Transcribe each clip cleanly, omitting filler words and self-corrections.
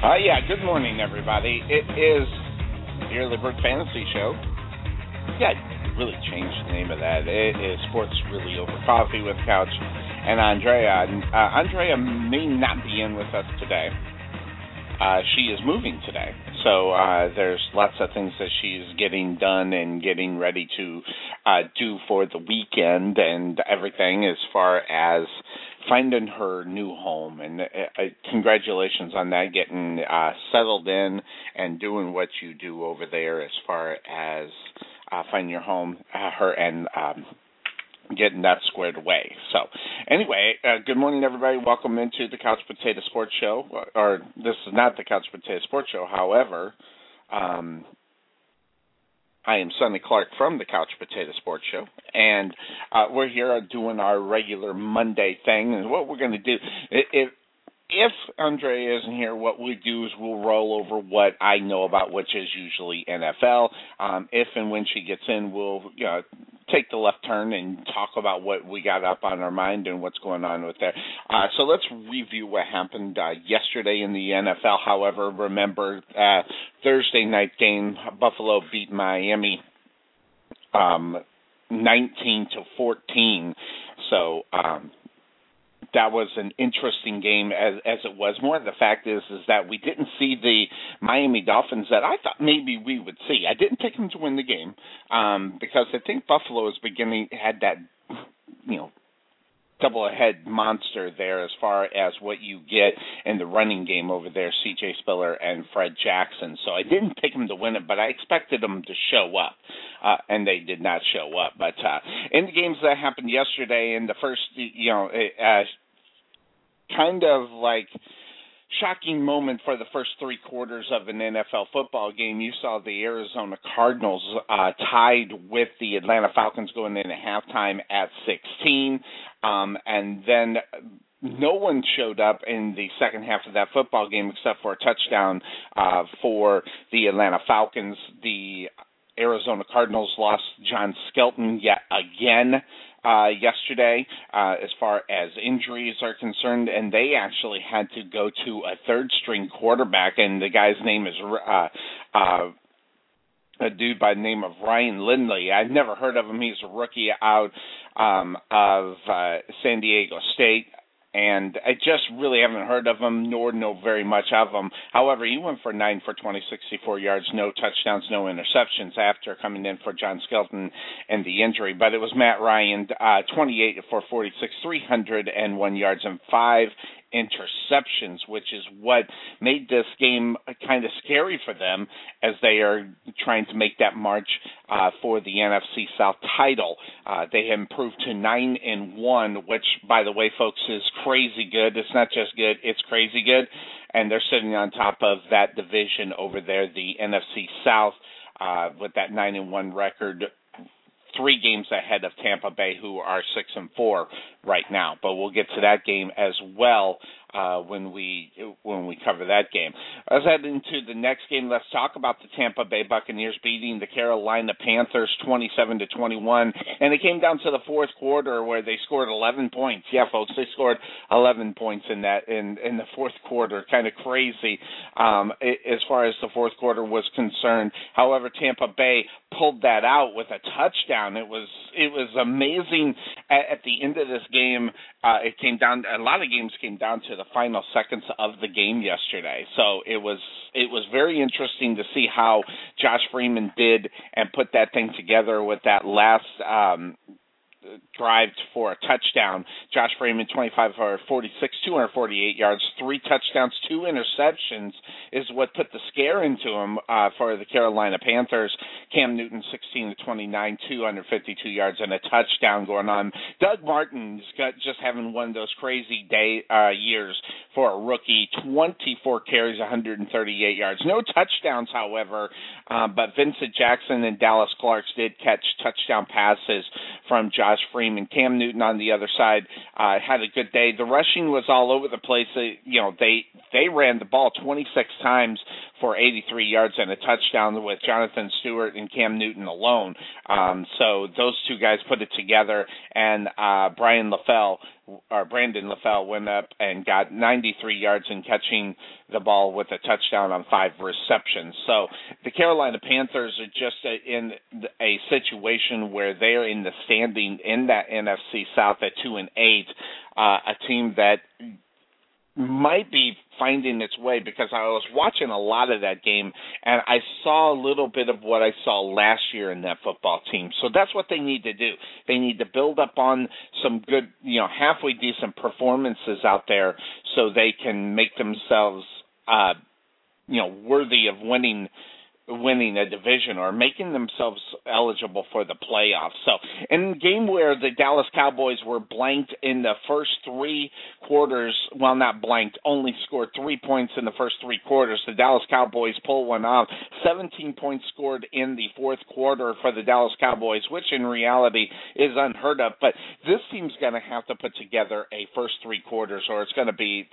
Yeah, good morning, everybody. It is the Early Bird Fantasy Show. Yeah, I really changed the name of that. It is Sports Really Over Coffee with Couch and Andrea. Andrea may not be in with us today. She is moving today, so there's lots of things that she's getting done and getting ready to do for the weekend and everything as far as finding her new home. And congratulations on that, getting settled in and doing what you do over there as far as finding your home, getting that squared away. So, anyway, good morning, everybody. Welcome into the Couch Potato Sports Show. Or this is not the Couch Potato Sports Show. However, I am Sonny Clark from the Couch Potato Sports Show, and we're here doing our regular Monday thing. And what we're going to do, if Andrea isn't here, what we do is we'll roll over what I know about, which is usually NFL. If and when she gets in, we'll take the left turn and talk about what we got up on our mind and what's going on with that. So let's review what happened yesterday in the NFL. However, remember, Thursday night game, Buffalo beat Miami 19-14. So that was an interesting game as it was. More of the fact is that we didn't see the Miami Dolphins that I thought maybe we would see. I didn't pick them to win the game because I think Buffalo had that, double-head monster there as far as what you get in the running game over there, C.J. Spiller and Fred Jackson. So I didn't pick them to win it, but I expected them to show up, and they did not show up. But in the games that happened yesterday, in the first, kind of like shocking moment for the first three quarters of an NFL football game, you saw the Arizona Cardinals tied with the Atlanta Falcons going into halftime at 16, and then no one showed up in the second half of that football game except for a touchdown for the Atlanta Falcons. The Arizona Cardinals lost John Skelton yet again yesterday as far as injuries are concerned, and they actually had to go to a third-string quarterback, and the guy's name is a dude by the name of Ryan Lindley. I've never heard of him. He's a rookie out of San Diego State. And I just really haven't heard of him, nor know very much of him. However, he went for 9 for 20, 64 yards, no touchdowns, no interceptions after coming in for John Skelton and the injury. But it was Matt Ryan, 28 for 46, 301 yards and 5 interceptions, which is what made this game kind of scary for them as they are trying to make that march for the NFC South title. They have improved to 9-1, which, by the way, folks, is crazy good. It's not just good, it's crazy good. And they're sitting on top of that division over there, the NFC South, with that 9-1 record, 3 games ahead of Tampa Bay, who are 6-4 right now. But we'll get to that game as well when we cover that game. Let's head into the next game. Let's talk about the Tampa Bay Buccaneers beating the Carolina Panthers 27-21, and it came down to the fourth quarter where they scored 11 points. Yeah, folks, they scored 11 points in the fourth quarter. Kind of crazy as far as the fourth quarter was concerned. However, Tampa Bay pulled that out with a touchdown. It was amazing. At the end of this game, it came down. A lot of games came down to the final seconds of the game yesterday. So it was very interesting to see how Josh Freeman did and put that thing together with that last drive for a touchdown. Josh Freeman, 25 for 46, 248 yards, 3 touchdowns, 2 interceptions is what put the scare into him for the Carolina Panthers. Cam Newton, 16-29, 252 yards and a touchdown going on. Doug Martin's just having one of those crazy years for a rookie. 24 carries, 138 yards. No touchdowns, however, but Vincent Jackson and Dallas Clark did catch touchdown passes from Josh Freeman. Cam Newton on the other side had a good day. The rushing was all over the place. They ran the ball 26 times for 83 yards and a touchdown with Jonathan Stewart and Cam Newton alone. So those two guys put it together, and Brian LaFell Brandon LaFell went up and got 93 yards in catching the ball with a touchdown on 5 receptions. So the Carolina Panthers are just in a situation where they're in the standing in that NFC South at 2-8, a team that might be finding its way, because I was watching a lot of that game and I saw a little bit of what I saw last year in that football team. So that's what they need to do. They need to build up on some good, halfway decent performances out there so they can make themselves, worthy of winning a division or making themselves eligible for the playoffs. So in a game where the Dallas Cowboys were blanked in the first 3 quarters, well, not blanked, only scored 3 points in the first 3 quarters, the Dallas Cowboys pull one out. 17 points scored in the fourth quarter for the Dallas Cowboys, which in reality is unheard of. But this team's going to have to put together a first 3 quarters, or it's going to be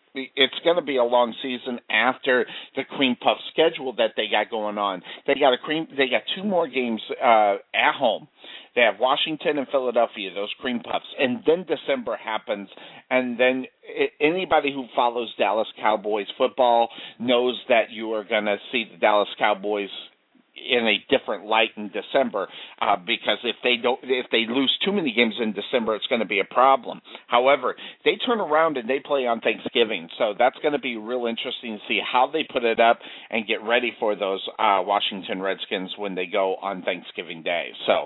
a long season after the cream puff schedule that they got going on. They got 2 more games at home. They have Washington and Philadelphia, those cream puffs, and then December happens, and then anybody who follows Dallas Cowboys football knows that you are going to see the Dallas Cowboys in a different light in December, because if they lose too many games in December, it's going to be a problem. However, they turn around and they play on Thanksgiving, so that's going to be real interesting to see how they put it up and get ready for those Washington Redskins when they go on Thanksgiving Day. So,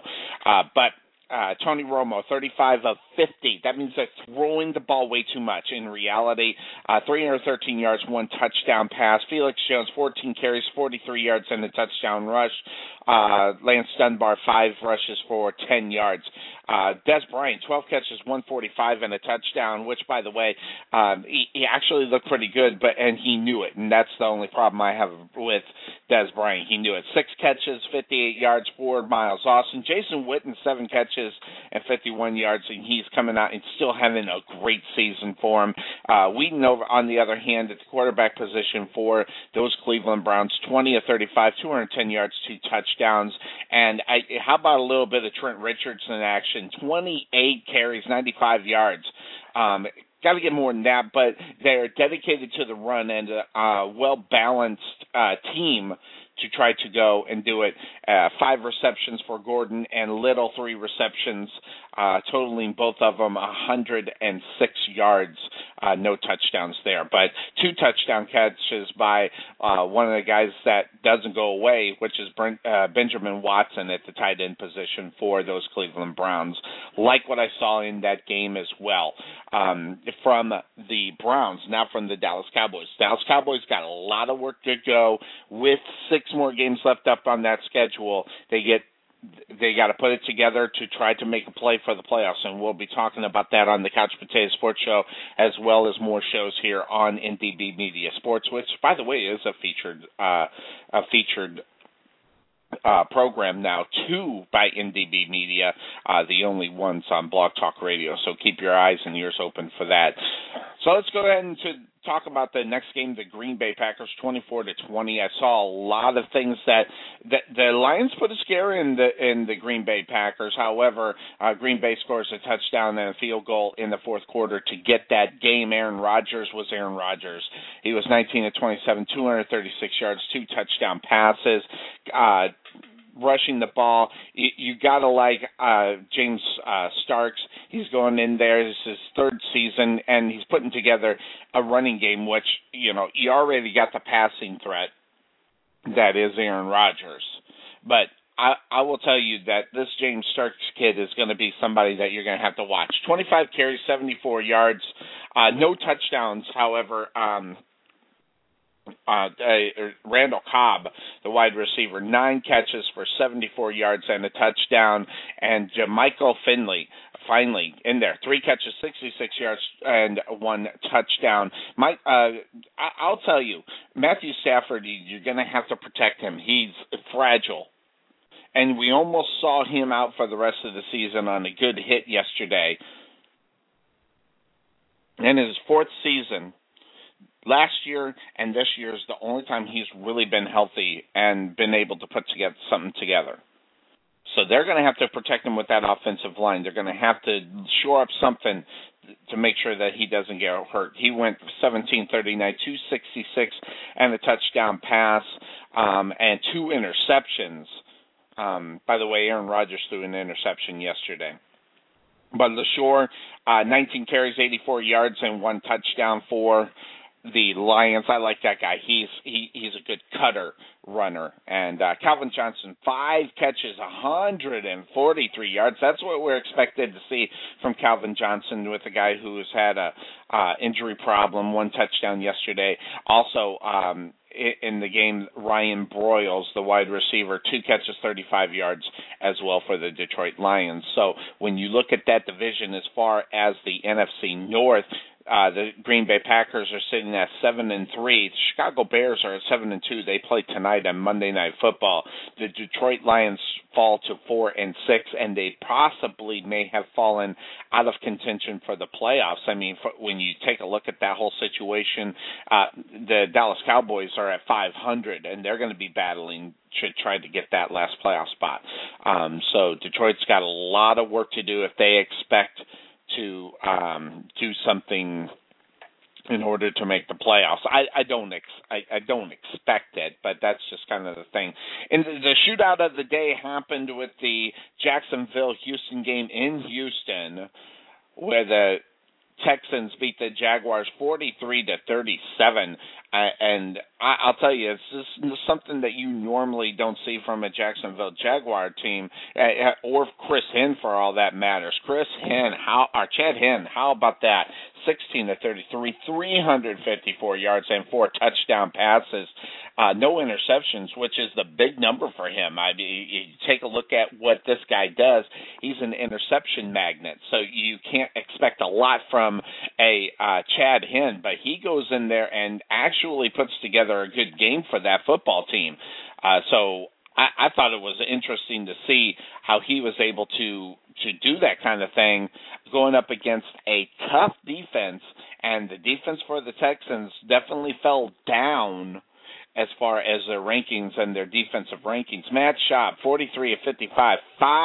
Tony Romo, 35 of 50. That means they're throwing the ball way too much. In reality, 313 yards, 1 touchdown pass. Felix Jones, 14 carries, 43 yards, and a touchdown rush. Lance Dunbar, 5 rushes for 10 yards. Dez Bryant, 12 catches, 145, and a touchdown, which, by the way, he actually looked pretty good, and he knew it, and that's the only problem I have with Dez Bryant. He knew it. 6 catches, 58 yards for Miles Austin. Jason Witten, 7 catches and 51 yards, and he's coming out and still having a great season for him. Wheaton, on the other hand, at the quarterback position for those Cleveland Browns, 20 of 35, 210 yards, 2 touchdowns. And how about a little bit of Trent Richardson action? 28 carries, 95 yards. Got to get more than that, but they're dedicated to the run and a well-balanced team to try to go and do it. 5 receptions for Gordon and Little, 3 receptions, totaling both of them 106 yards. No touchdowns there, but 2 touchdown catches by one of the guys that doesn't go away, which is Benjamin Watson at the tight end position for those Cleveland Browns. Like what I saw in that game as well from the Browns, not from the Dallas Cowboys. Dallas Cowboys got a lot of work to go with 6 more games left up on that schedule. They got to put it together to try to make a play for the playoffs, and we'll be talking about that on the Couch Potato Sports Show, as well as more shows here on NDB Media Sports, which, by the way, is a featured program now, 2 by NDB Media, the only ones on Blog Talk Radio. So keep your eyes and ears open for that. So let's go ahead and talk about the next game, the Green Bay Packers, 24-20. I saw a lot of things that the Lions put a scare in the Green Bay Packers. However, Green Bay scores a touchdown and a field goal in the fourth quarter to get that game. Aaron Rodgers was Aaron Rodgers. He was 19 of 27, 236 yards, 2 touchdown passes. Rushing the ball, you gotta like James Starks. He's going in there. This is his 3rd season, and he's putting together a running game, which you already got the passing threat that is Aaron Rodgers. But I will tell you that this James Starks kid is going to be somebody that you're going to have to watch. 25 carries, 74 yards, no touchdowns. However, Randall Cobb, the wide receiver, 9 catches for 74 yards and a touchdown, and Jermichael Finley, finally in there, 3 catches, 66 yards, and 1 touchdown. I'll tell you, Matthew Stafford, you're going to have to protect him. He's fragile, and we almost saw him out for the rest of the season on a good hit yesterday. In his 4th season, last year and this year is the only time he's really been healthy and been able to put something together. So they're going to have to protect him with that offensive line. They're going to have to shore up something to make sure that he doesn't get hurt. He went 17-39, 266, and a touchdown pass, and 2 interceptions. By the way, Aaron Rodgers threw an interception yesterday. But LaShore, 19 carries, 84 yards, and 1 touchdown for the Lions. I like that guy. He's a good cutter runner. And Calvin Johnson, 5 catches, 143 yards. That's what we're expected to see from Calvin Johnson, with a guy who has had a injury problem. 1 touchdown yesterday. Also, in the game, Ryan Broyles, the wide receiver, 2 catches, 35 yards as well for the Detroit Lions. So when you look at that division as far as the NFC North, the Green Bay Packers are sitting at 7-3. The Chicago Bears are at 7-2. They play tonight on Monday Night Football. The Detroit Lions fall to 4-6, and they possibly may have fallen out of contention for the playoffs. I mean, when you take a look at that whole situation, the Dallas Cowboys are at 500, and they're going to be battling to try to get that last playoff spot. So Detroit's got a lot of work to do if they expect to do something in order to make the playoffs. I don't expect it, but that's just kind of the thing. And the shootout of the day happened with the Jacksonville-Houston game in Houston, where the Texans beat the Jaguars 43-37. And I'll tell you, it's just something that you normally don't see from a Jacksonville Jaguar team, or Chris Hinn for all that matters. Chad Hinn, how about that? 16-33, 354 yards and 4 touchdown passes. No interceptions, which is the big number for him. You take a look at what this guy does. He's an interception magnet, so you can't expect a lot from a Chad Hinn, but he goes in there and actually puts together a good game for that football team. So I thought it was interesting to see how he was able to do that kind of thing going up against a tough defense, and the defense for the Texans definitely fell down as far as their rankings and their defensive rankings. Matt Schaub, 43-55,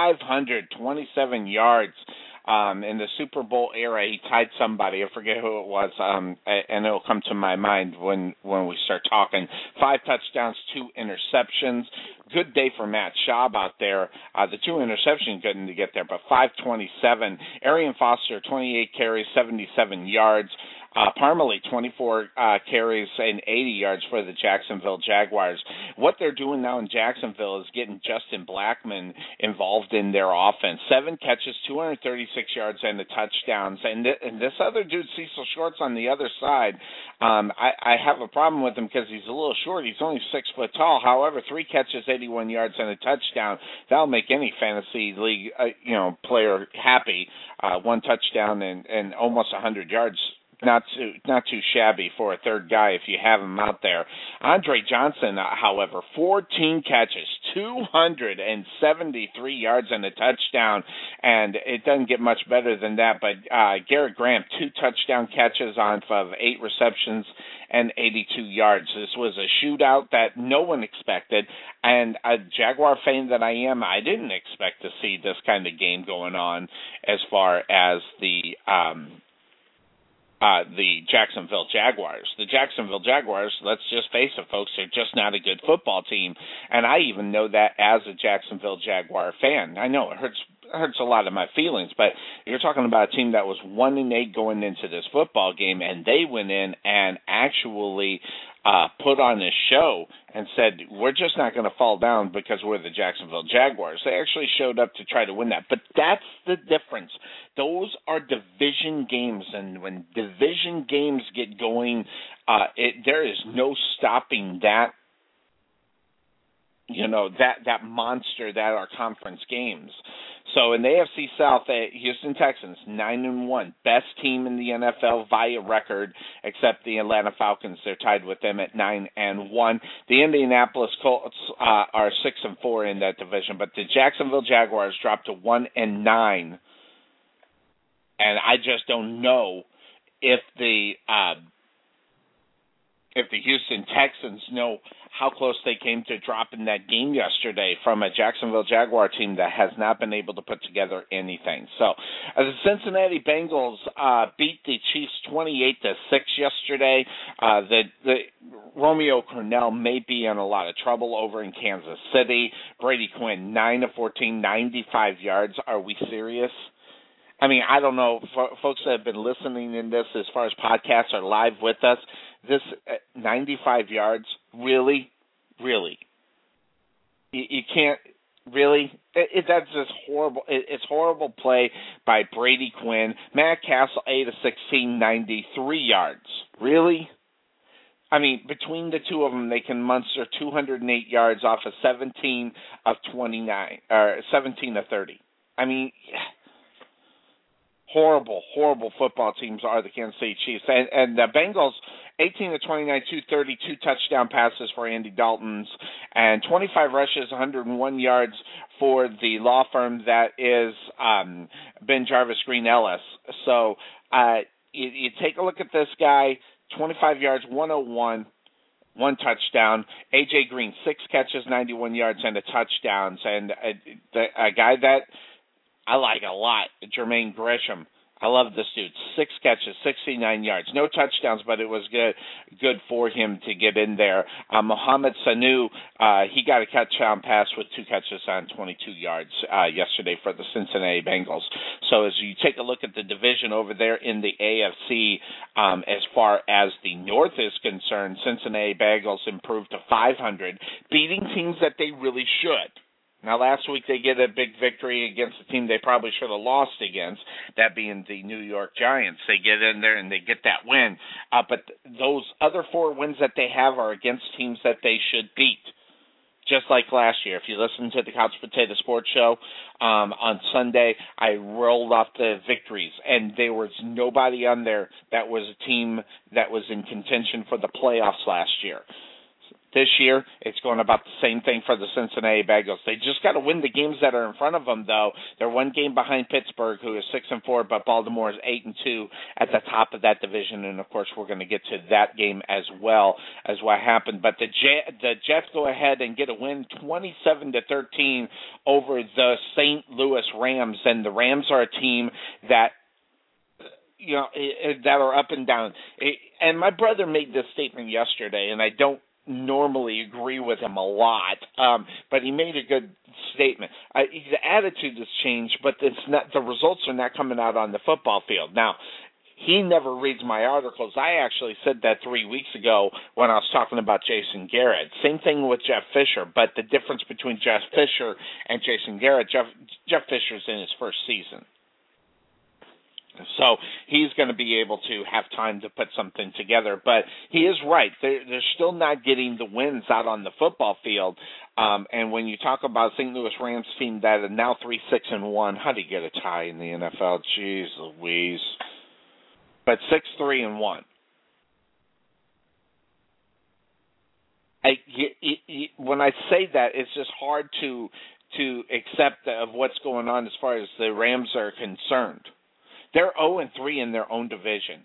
527 yards. In the Super Bowl era, he tied somebody. I forget who it was, and it'll come to my mind when we start talking. 5 touchdowns, 2 interceptions. Good day for Matt Schaub out there. The 2 interceptions couldn't get there, but 527. Arian Foster, 28 carries, 77 yards. Parmalee, 24 carries and 80 yards for the Jacksonville Jaguars. What they're doing now in Jacksonville is getting Justin Blackmon involved in their offense. 7 catches, 236 yards, and the touchdowns. And this other dude, Cecil Shorts, on the other side, I have a problem with him because he's a little short. He's only 6 foot tall. However, 3 catches, 81 yards, and a touchdown. That'll make any fantasy league player happy. 1 touchdown and almost 100 yards. Not too shabby for a third guy if you have him out there. Andre Johnson, however, 14 catches, 273 yards and a touchdown, and it doesn't get much better than that. But Garrett Graham, 2 touchdown catches on of 8 receptions and 82 yards. This was a shootout that no one expected, and a Jaguar fan that I am, I didn't expect to see this kind of game going on as far as the Jacksonville Jaguars. The Jacksonville Jaguars, let's just face it, folks, they're just not a good football team. And I even know that as a Jacksonville Jaguar fan. I know it hurts a lot of my feelings, but you're talking about a team that was 1-8 going into this football game, and they went in and actually put on a show and said, we're just not going to fall down because we're the Jacksonville Jaguars. They actually showed up to try to win that. But that's the difference. Those are division games, and when division games get going, there is no stopping that, that monster that are conference games. So in the AFC South, Houston Texans, 9-1, best team in the NFL via record, except the Atlanta Falcons. They're tied with them at 9-1. The Indianapolis Colts are 6-4 in that division, but the Jacksonville Jaguars dropped to 1-9. And I just don't know if the if the Houston Texans know how close they came to dropping that game yesterday from a Jacksonville Jaguar team that has not been able to put together anything. So the Cincinnati Bengals beat the Chiefs 28-6 yesterday. The Romeo Crennel may be in a lot of trouble over in Kansas City. Brady Quinn, 9 of 14, 95 yards. Are we serious? I mean, I don't know, folks that have been listening in this as far as podcasts are live with us, this 95 yards, really? You can't, really? That's just horrible. It's horrible play by Brady Quinn. Matt Castle, 8 of 16, 93 yards. Really? I mean, between the two of them, they can muster 208 yards off of 17 of 29, or 17 of 30. I mean, horrible football teams are the Kansas City Chiefs. And the Bengals, 18 of 29, 232 touchdown passes for Andy Dalton's, and 25 rushes, 101 yards for the law firm that is Ben Jarvis Green Ellis. So you take a look at this guy, 25 yards, 101. One touchdown. A.J. Green, 6 catches, 91 yards, and a touchdown. And a guy that I like a lot, Jermaine Gresham. I love this dude. 6 catches, 69 yards. No touchdowns, but it was good for him to get in there. Mohamed Sanu, he got a touchdown pass with 2 catches on 22 yards yesterday for the Cincinnati Bengals. So as you take a look at the division over there in the AFC, as far as the North is concerned, Cincinnati Bengals improved to 500, beating teams that they really should. Now, last week they get a big victory against a team they probably should have lost against, that being the New York Giants. They get in there and they get that win. But those other 4 wins that they have are against teams that they should beat, just like last year. If you listen to the Couch Potato Sports Show on Sunday, I rolled off the victories, and there was nobody on there that was a team that was in contention for the playoffs last year. This year, it's going about the same thing for the Cincinnati Bengals. They just got to win the games that are in front of them, though. They're 1 game behind Pittsburgh, who is 6-4, but Baltimore is 8-2 at the top of that division. And of course, we're going to get to that game as well as what happened. But the Jets go ahead and get a win, 27-13 over the St. Louis Rams, and the Rams are a team that, you know, that are up and down. And my brother made this statement yesterday, and I don't normally agree with him a lot, but he made a good statement. The attitude has changed, but it's not, the results are not coming out on the football field. Now, he never reads my articles. I actually said that 3 weeks ago when I was talking about Jason Garrett. Same thing with Jeff Fisher, but the difference between Jeff Fisher and Jason Garrett, Jeff Fisher's in his first season. So he's going to be able to have time to put something together. But he is right. They're still not getting the wins out on the football field. And when you talk about St. Louis Rams team that are now 3-6-1, how do you get a tie in the NFL? Jeez Louise. But 6-3-1. When I say that, it's just hard to accept of what's going on as far as the Rams are concerned. They're 0-3 in their own division.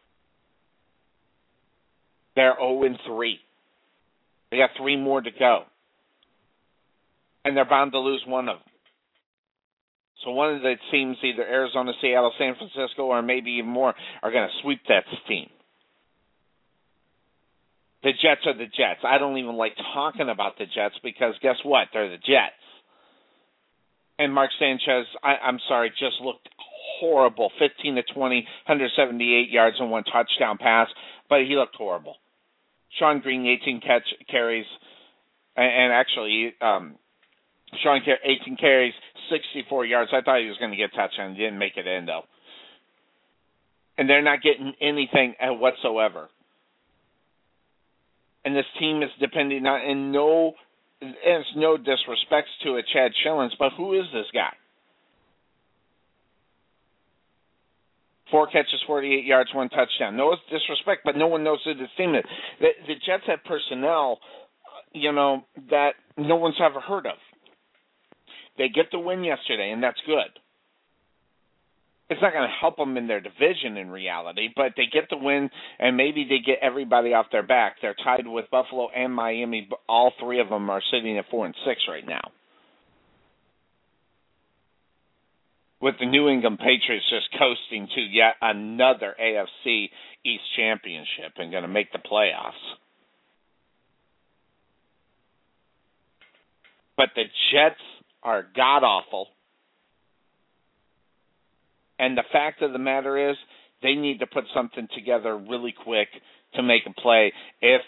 They're 0-3. They got 3 more to go. And they're bound to lose one of them. So one of the teams, either Arizona, Seattle, San Francisco, or maybe even more, are going to sweep that team. The Jets are the Jets. I don't even like talking about the Jets because guess what? They're the Jets. And Mark Sanchez, I'm sorry, just looked horrible. 15-20, 178 yards and 1 touchdown pass, but he looked horrible. Sean Green, 18 carries, and actually, Sean 18 carries, 64 yards. I thought he was going to get a touchdown. He didn't make it in, though. And they're not getting anything whatsoever. And this team is depending on, and it's no disrespect to Chad Shillings, but who is this guy? 4 catches, 48 yards, 1 touchdown. No disrespect, but no one knows who this team is. The Jets have personnel, that no one's ever heard of. They get the win yesterday, and that's good. it's not going to help them in their division in reality, but they get the win, and maybe they get everybody off their back. They're tied with Buffalo and Miami. All three of them are sitting at 4-6 right now, with the New England Patriots just coasting to yet another AFC East championship and going to make the playoffs. But the Jets are god-awful. And the fact of the matter is, they need to put something together really quick to make a play if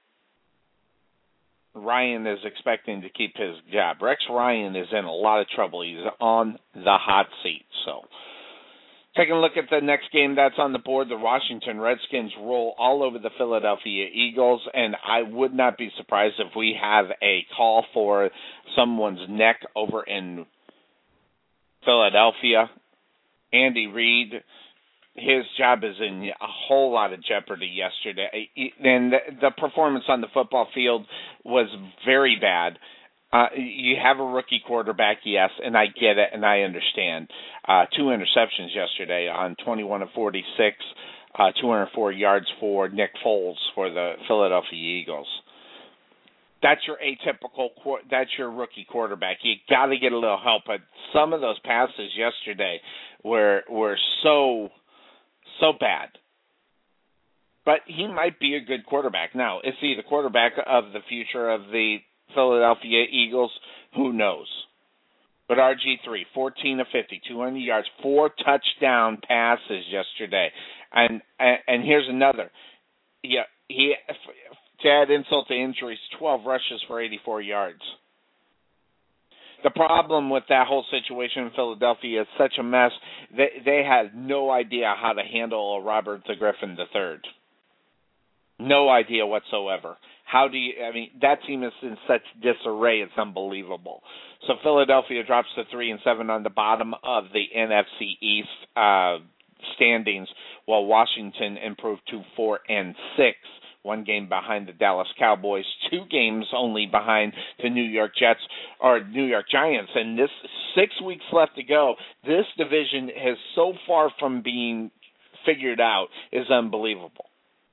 Ryan is expecting to keep his job. Rex Ryan is in a lot of trouble. He's on the hot seat. So, taking a look at the next game that's on the board, the Washington Redskins roll all over the Philadelphia Eagles, and I would not be surprised if we have a call for someone's neck over in Philadelphia. Andy Reid, his job is in a whole lot of jeopardy yesterday. And the performance on the football field was very bad. You have a rookie quarterback, yes, and I get it, and I understand. 2 interceptions yesterday on 21 of 46, 204 yards for Nick Foles for the Philadelphia Eagles. That's your atypical, that's your rookie quarterback. You got to get a little help. But some of those passes yesterday were so bad. But he might be a good quarterback. Now, is he the quarterback of the future of the Philadelphia Eagles? Who knows? But RG3, 14 of 50, 200 yards, 4 touchdown passes yesterday. And here's another. Yeah, to add insult to injuries, 12 rushes for 84 yards. The problem with that whole situation in Philadelphia is such a mess. They had no idea how to handle a Robert the Griffin III. No idea whatsoever. That team is in such disarray, it's unbelievable. So Philadelphia drops to 3-7 on the bottom of the NFC East standings, while Washington improved to 4-6. 1 game behind the Dallas Cowboys, 2 games only behind the New York Giants. And this 6 weeks left to go. This division is so far from being figured out is unbelievable.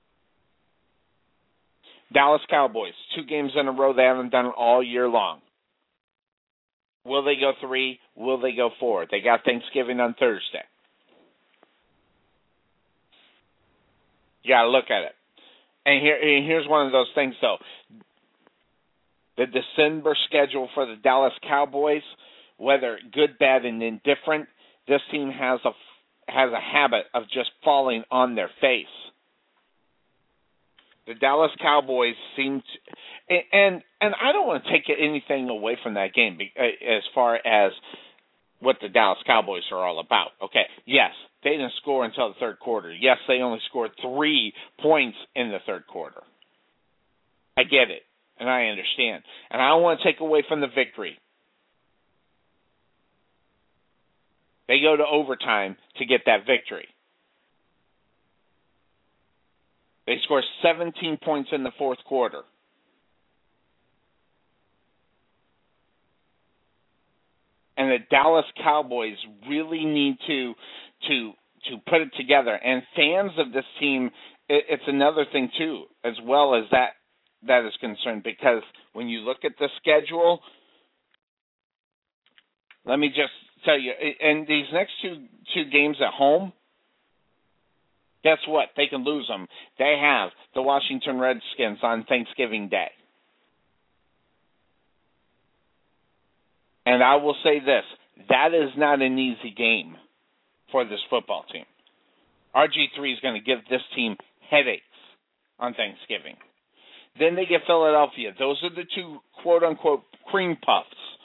Dallas Cowboys, 2 games in a row. They haven't done it all year long. Will they go 3? Will they go 4? They got Thanksgiving on Thursday. You got to look at it. And here's one of those things, though. The December schedule for the Dallas Cowboys, whether good, bad, and indifferent, this team has a habit of just falling on their face. The Dallas Cowboys seem to, and I don't want to take anything away from that game as far as what the Dallas Cowboys are all about. Okay, yes, they didn't score until the third quarter. Yes, they only scored 3 points in the third quarter. I get it, and I understand. And I don't want to take away from the victory. They go to overtime to get that victory. They score 17 points in the fourth quarter. And the Dallas Cowboys really need to put it together. And fans of this team, it's another thing too, as well as that is concerned, because when you look at the schedule, let me just tell you, and these next two games at home, guess what? They can lose them. They have the Washington Redskins on Thanksgiving Day. And I will say this, that is not an easy game for this football team. RG3 is going to give this team headaches on Thanksgiving. Then they get Philadelphia. Those are the 2 quote-unquote cream puffs.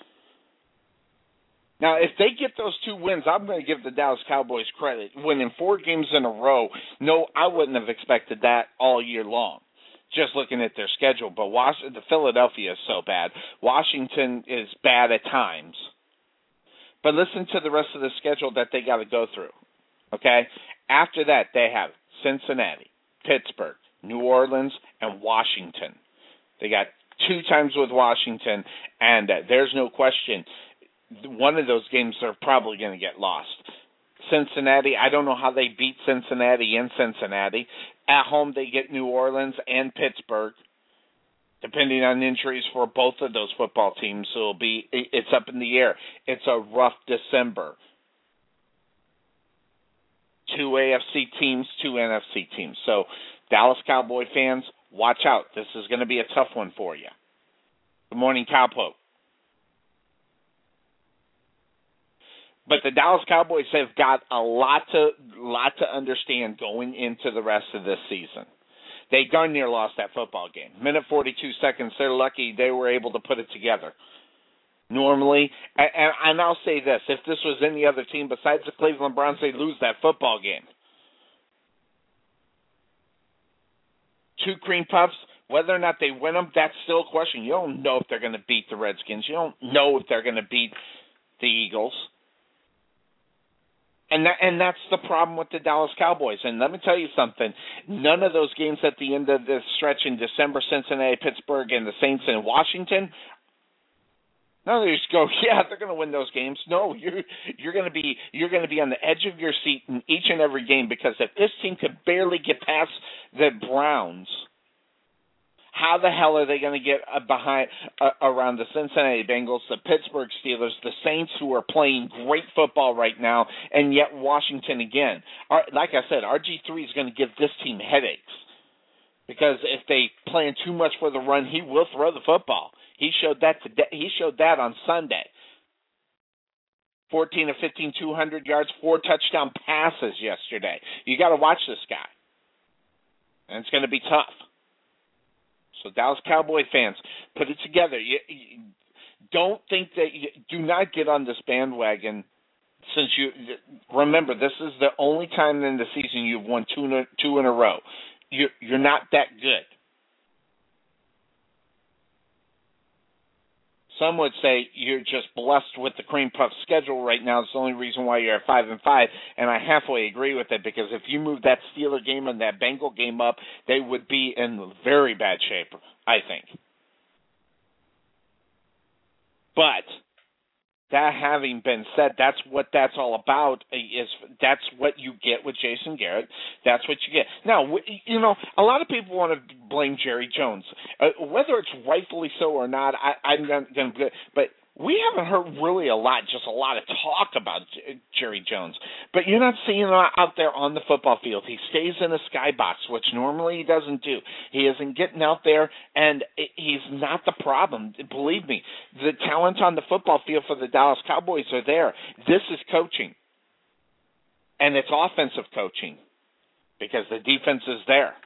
Now, if they get those 2 wins, I'm going to give the Dallas Cowboys credit. Winning 4 games in a row, no, I wouldn't have expected that all year long, just looking at their schedule. But the Philadelphia is so bad. Washington is bad at times. But listen to the rest of the schedule that they got to go through, okay? After that, they have Cincinnati, Pittsburgh, New Orleans, and Washington. They got 2 times with Washington, and there's no question one of those games are probably going to get lost. Cincinnati. I don't know how they beat Cincinnati in Cincinnati. At home, they get New Orleans and Pittsburgh, depending on injuries for both of those football teams. So it's up in the air. It's a rough December. 2 AFC teams, 2 NFC teams. So, Dallas Cowboy fans, watch out. This is going to be a tough one for you. Good morning, Cowpoke. But the Dallas Cowboys have got a lot to understand going into the rest of this season. They darn near lost that football game. Minute 42 seconds, they're lucky they were able to put it together. Normally, and I'll say this, if this was any other team besides the Cleveland Browns, they'd lose that football game. 2 cream puffs, whether or not they win them, that's still a question. You don't know if they're going to beat the Redskins. You don't know if they're going to beat the Eagles. And that's the problem with the Dallas Cowboys. And let me tell you something. None of those games at the end of the stretch in December, Cincinnati, Pittsburgh, and the Saints in Washington, none of these go, yeah, they're going to win those games. No, you're going to be on the edge of your seat in each and every game, because if this team could barely get past the Browns, how the hell are they going to get behind around the Cincinnati Bengals, the Pittsburgh Steelers, the Saints, who are playing great football right now, and yet Washington again? Like I said, RG3 is going to give this team headaches, because if they plan too much for the run, he will throw the football. He showed that today. He showed that on Sunday. 14 of 15, 200 yards, 4 touchdown passes yesterday. You got to watch this guy, and it's going to be tough. So Dallas Cowboy fans, put it together. You don't think that do not get on this bandwagon. Since you remember, this is the only time in the season you've won two in a row. You're not that good. Some would say you're just blessed with the cream puff schedule right now. It's the only reason why you're at 5-5, and I halfway agree with it, because if you move that Steeler game and that Bengal game up, they would be in very bad shape, I think. But that having been said, that's what that's all about. That's what you get with Jason Garrett. That's what you get. Now, a lot of people want to blame Jerry Jones, whether it's rightfully so or not. I'm not going to, but we haven't heard really a lot of talk about Jerry Jones. But you're not seeing him out there on the football field. He stays in a skybox, which normally he doesn't do. He isn't getting out there, and he's not the problem. Believe me, the talent on the football field for the Dallas Cowboys are there. This is coaching, and it's offensive coaching, because the defense is there.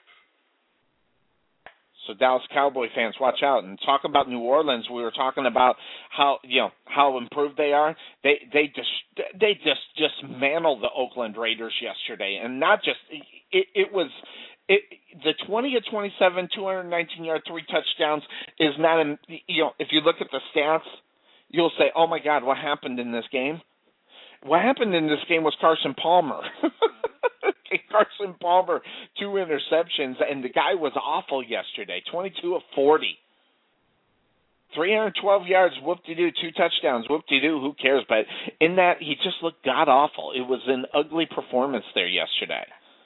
So Dallas Cowboy fans, watch out. And talk about New Orleans. We were talking about how improved they are. They just dismantled the Oakland Raiders yesterday, and not just it was the 20-27, 219-yard, 3 touchdowns is not if you look at the stats, you'll say, oh my God, what happened in this game? What happened in this game was Carson Palmer. Carson Palmer, 2 interceptions, and the guy was awful yesterday. 22 of 40. 312 yards, whoop-de-doo, 2 touchdowns, whoop-de-doo, who cares? But in that, he just looked god-awful. It was an ugly performance there yesterday.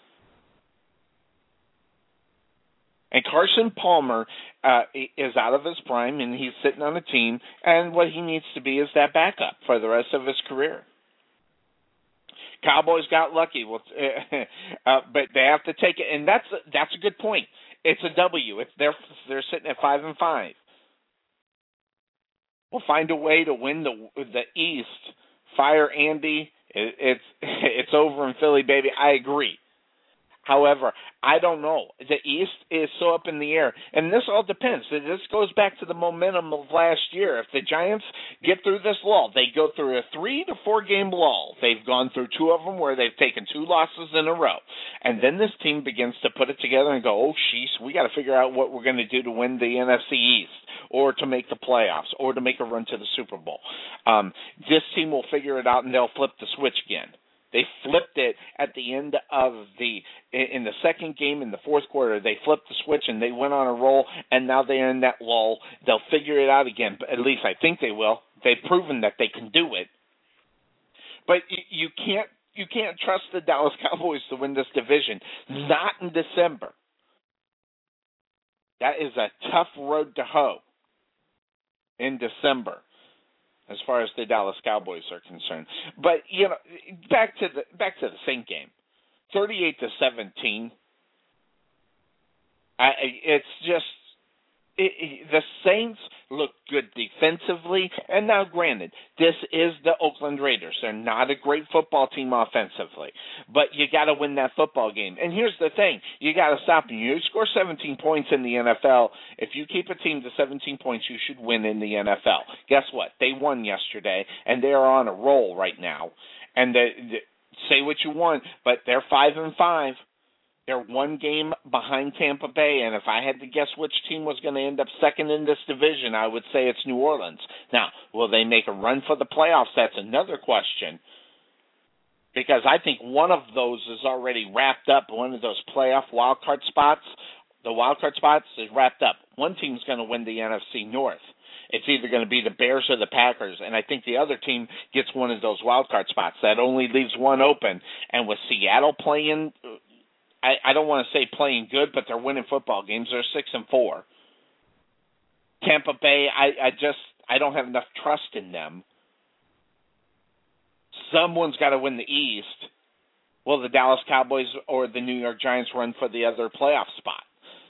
And Carson Palmer is out of his prime, and he's sitting on a team, and what he needs to be is that backup for the rest of his career. Cowboys got lucky, but they have to take it, and that's a good point. It's a W. They're sitting at 5-5. We'll find a way to win the East. Fire Andy. It's over in Philly, baby. I agree. However, I don't know. The East is so up in the air, and this all depends. This goes back to the momentum of last year. If the Giants get through this lull, they go through a 3 to 4 game lull. They've gone through 2 of them where they've taken 2 losses in a row, and then this team begins to put it together and go, oh, sheesh, we got to figure out what we're going to do to win the NFC East, or to make the playoffs, or to make a run to the Super Bowl. This team will figure it out, and they'll flip the switch again. They flipped it at the end of in the second game in the fourth quarter. They flipped the switch and they went on a roll, and now they're in that lull. They'll figure it out again, but at least I think they will. They've proven that they can do it. But you can't You can't trust the Dallas Cowboys to win this division. Not in December. That is a tough road to hoe in December, as far as the Dallas Cowboys are concerned. But back to the Saint game, 38-17. It's just the Saints look good defensively, and now granted, this is the Oakland Raiders. They're not a great football team offensively, but you got to win that football game. And here's the thing: you got to stop them. You score 17 points in the NFL. If you keep a team to 17 points, you should win in the NFL. Guess what? They won yesterday, and they are on a roll right now. And say what you want, but they're 5-5. They're one game behind Tampa Bay, and if I had to guess which team was going to end up second in this division, I would say it's New Orleans. Now, will they make a run for the playoffs? That's another question, because I think one of those is already wrapped up. One of those playoff wildcard spots, the wildcard spots, is wrapped up. One team's going to win the NFC North. It's either going to be the Bears or the Packers, and I think the other team gets one of those wildcard spots. That only leaves one open, and with Seattle playing, I don't want to say playing good, but they're winning football games. They're 6-4. Tampa Bay, I don't have enough trust in them. Someone's got to win the East. Will the Dallas Cowboys or the New York Giants run for the other playoff spot?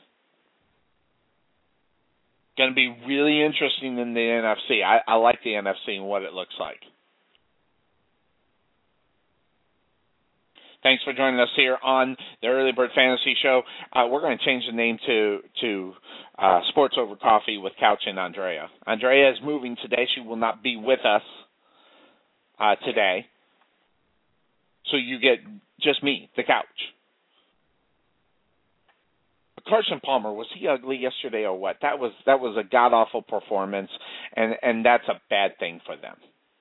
Going to be really interesting in the NFC. I like the NFC and what it looks like. Thanks for joining us here on the Early Bird Fantasy Show. We're going to change the name to Sports Over Coffee with Couch and Andrea. Andrea is moving today. She will not be with us today. So you get just me, the Couch. Carson Palmer, was he ugly yesterday or what? That was a god-awful performance, and that's a bad thing for them.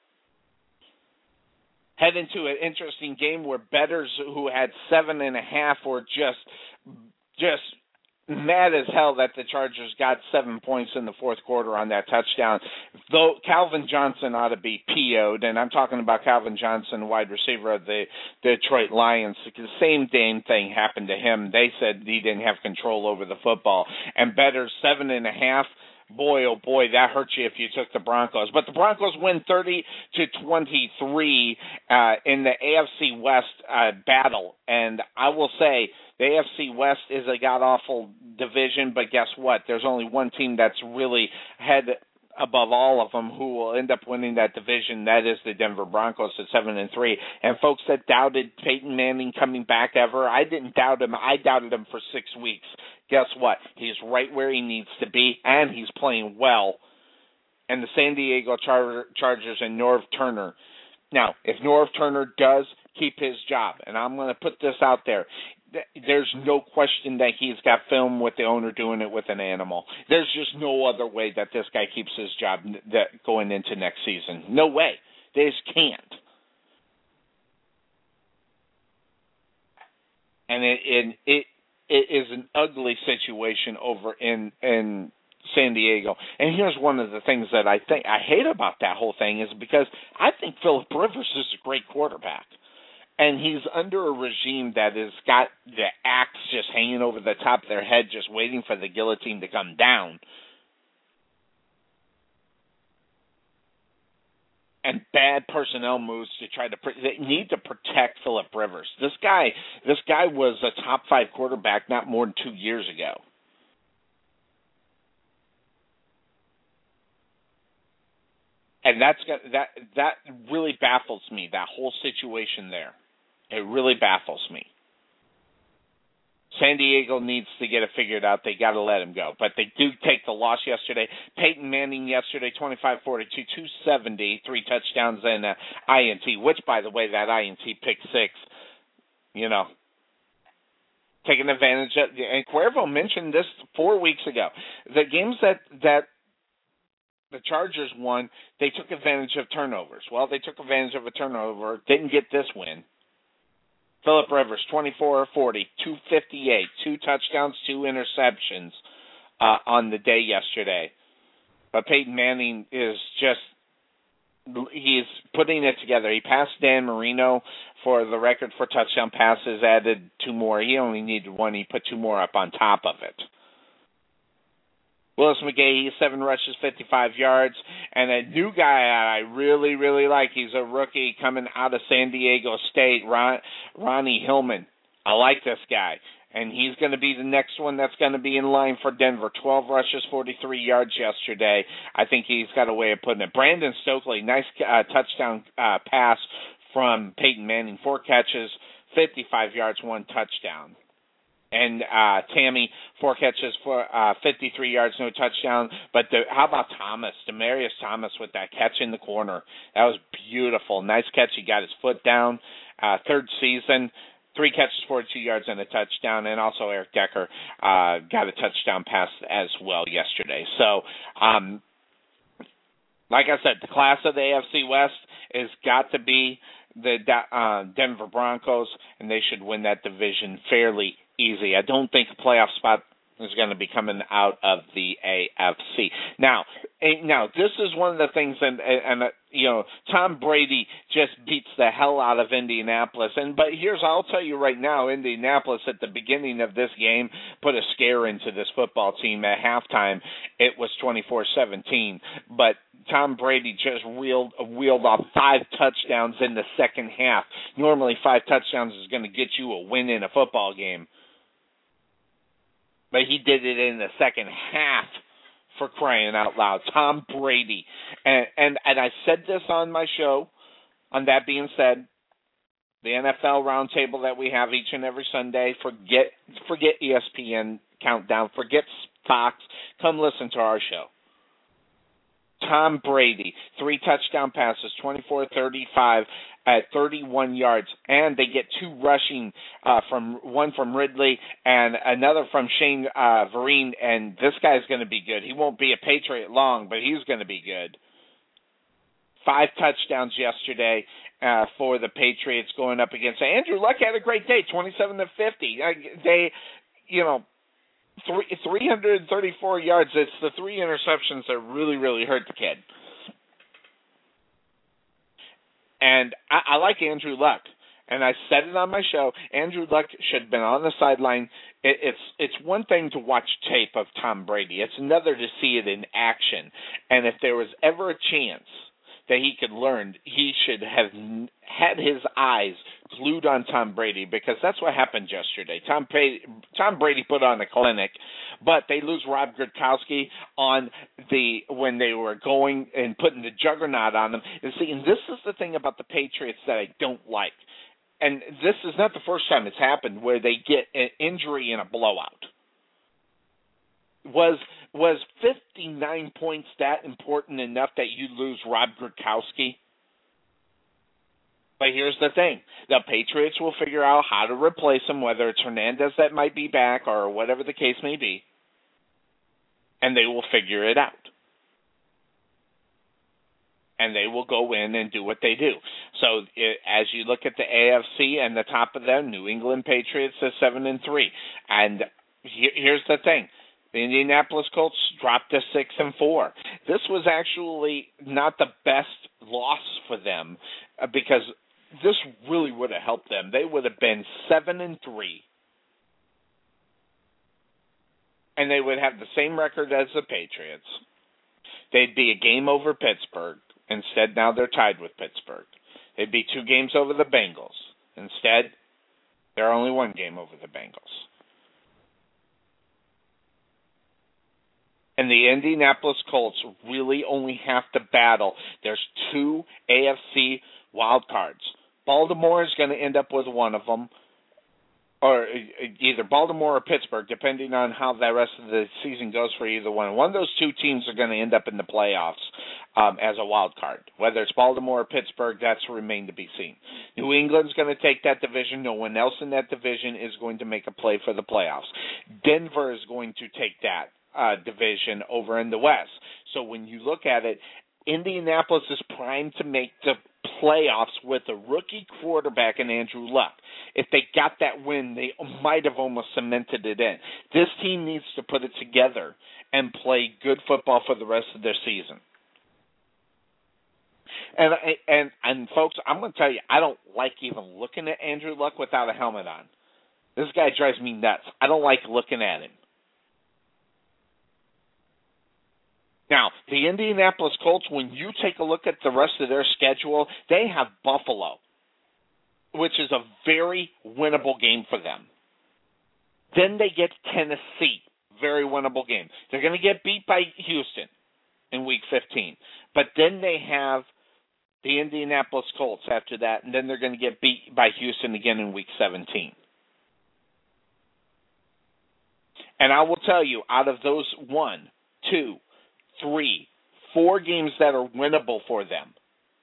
Head into an interesting game where bettors who had 7.5 were just mad as hell that the Chargers got 7 points in the fourth quarter on that touchdown. Though Calvin Johnson ought to be PO'd, and I'm talking about Calvin Johnson, wide receiver of the Detroit Lions. The same damn thing happened to him. They said he didn't have control over the football. And bettors 7.5. Boy, oh boy, that hurts you if you took the Broncos. But the Broncos win 30-23 in the AFC West battle. And I will say the AFC West is a god-awful division, but guess what? There's only one team that's really head above all of them who will end up winning that division. That is the Denver Broncos at 7-3. And folks that doubted Peyton Manning coming back ever, I didn't doubt him. I doubted him for 6 weeks. Guess what? He's right where he needs to be, and he's playing well. And the San Diego Chargers and Norv Turner. Now, if Norv Turner does keep his job, and I'm going to put this out there, there's no question that he's got film with the owner doing it with an animal. There's just no other way that this guy keeps his job going into next season. No way. They just can't. And it is an ugly situation over in San Diego. And here's one of the things that I hate about that whole thing is because I think Phillip Rivers is a great quarterback. And he's under a regime that has got the axe just hanging over the top of their head, just waiting for the guillotine to come down. And bad personnel moves to try to they need to protect Phillip Rivers. This guy was a top 5 quarterback not more than 2 years ago. And that really baffles me, that whole situation there. It really baffles me. San Diego needs to get it figured out. They got to let him go. But they do take the loss yesterday. Peyton Manning yesterday, 25-42, 270, 3 touchdowns and INT, which, by the way, that INT pick 6, taking advantage of. And Cuervo mentioned this 4 weeks ago. The games that the Chargers won, they took advantage of turnovers. Well, they took advantage of a turnover, didn't get this win. Phillip Rivers, 24-40, 258, 2 touchdowns, 2 interceptions on the day yesterday. But Peyton Manning is he's putting it together. He passed Dan Marino for the record for touchdown passes, added 2 more. He only needed 1. He put 2 more up on top of it. Willis McGahee, 7 rushes, 55 yards. And a new guy I really, really like, he's a rookie coming out of San Diego State, Ronnie Hillman. I like this guy. And he's going to be the next one that's going to be in line for Denver. 12 rushes, 43 yards yesterday. I think he's got a way of putting it. Brandon Stokely, nice touchdown pass from Peyton Manning. 4 catches, 55 yards, 1 touchdown. And Tammy, 4 catches for 53 yards, no touchdown. But how about Thomas, Demaryius Thomas with that catch in the corner? That was beautiful. Nice catch. He got his foot down. 3rd season, 3 catches, 42 yards, and a touchdown. And also Eric Decker got a touchdown pass as well yesterday. So, like I said, the class of the AFC West has got to be the Denver Broncos, and they should win that division fairly easy. I don't think a playoff spot is going to be coming out of the AFC. Now, this is one of the things, and Tom Brady just beats the hell out of Indianapolis. But I'll tell you right now, Indianapolis at the beginning of this game put a scare into this football team. At halftime, it was 24-17, but Tom Brady just wheeled off 5 touchdowns in the second half. Normally, 5 touchdowns is going to get you a win in a football game. But he did it in the second half, for crying out loud. Tom Brady. And I said this on my show. On that being said, the NFL roundtable that we have each and every Sunday, forget ESPN Countdown, forget Fox. Come listen to our show. Tom Brady, 3 touchdown passes, 24-35 at 31 yards, and they get 2 rushing, one from Ridley and another from Shane Vereen, and this guy's going to be good. He won't be a Patriot long, but he's going to be good. 5 touchdowns yesterday for the Patriots going up against Andrew Luck. Had a great day, 27-50. They, 334 yards. It's the 3 interceptions that really, really hurt the kid. And I like Andrew Luck. And I said it on my show, Andrew Luck should have been on the sideline. It's one thing to watch tape of Tom Brady. It's another to see it in action. And if there was ever a chance that he could learn, he should have had his eyes glued on Tom Brady, because that's what happened yesterday. Tom Brady put on a clinic, but they lose Rob Gronkowski when they were going and putting the juggernaut on them. And this is the thing about the Patriots that I don't like. And this is not the first time it's happened where they get an injury in a blowout. Was 59 points that important enough that you lose Rob Gronkowski? But here's the thing. The Patriots will figure out how to replace him, whether it's Hernandez that might be back or whatever the case may be. And they will figure it out. And they will go in and do what they do. So as you look at the AFC and the top of them, New England Patriots is 7-3. And here's the thing. The Indianapolis Colts dropped to 6-4. This was actually not the best loss for them, because this really would have helped them. They would have been 7-3. And they would have the same record as the Patriots. They'd be a game over Pittsburgh. Instead, now they're tied with Pittsburgh. They'd be 2 games over the Bengals. Instead, they're only 1 game over the Bengals. And the Indianapolis Colts really only have to battle. There's 2 AFC wild cards. Baltimore is going to end up with one of them, or either Baltimore or Pittsburgh, depending on how the rest of the season goes for either one. One of those 2 teams are going to end up in the playoffs as a wild card. Whether it's Baltimore or Pittsburgh, that's remained to be seen. New England's going to take that division. No one else in that division is going to make a play for the playoffs. Denver is going to take that division over in the West. So when you look at it, Indianapolis is primed to make the playoffs with a rookie quarterback in Andrew Luck. If they got that win, they might have almost cemented it in. This team needs to put it together and play good football for the rest of their season. And folks, I'm going to tell you, I don't like even looking at Andrew Luck without a helmet on. This guy drives me nuts. I don't like looking at him. Now, the Indianapolis Colts, when you take a look at the rest of their schedule, they have Buffalo, which is a very winnable game for them. Then they get Tennessee, very winnable game. They're going to get beat by Houston in Week 15. But then they have the Indianapolis Colts after that, and then they're going to get beat by Houston again in Week 17. And I will tell you, out of those 1, 2, 3, 4 games that are winnable for them,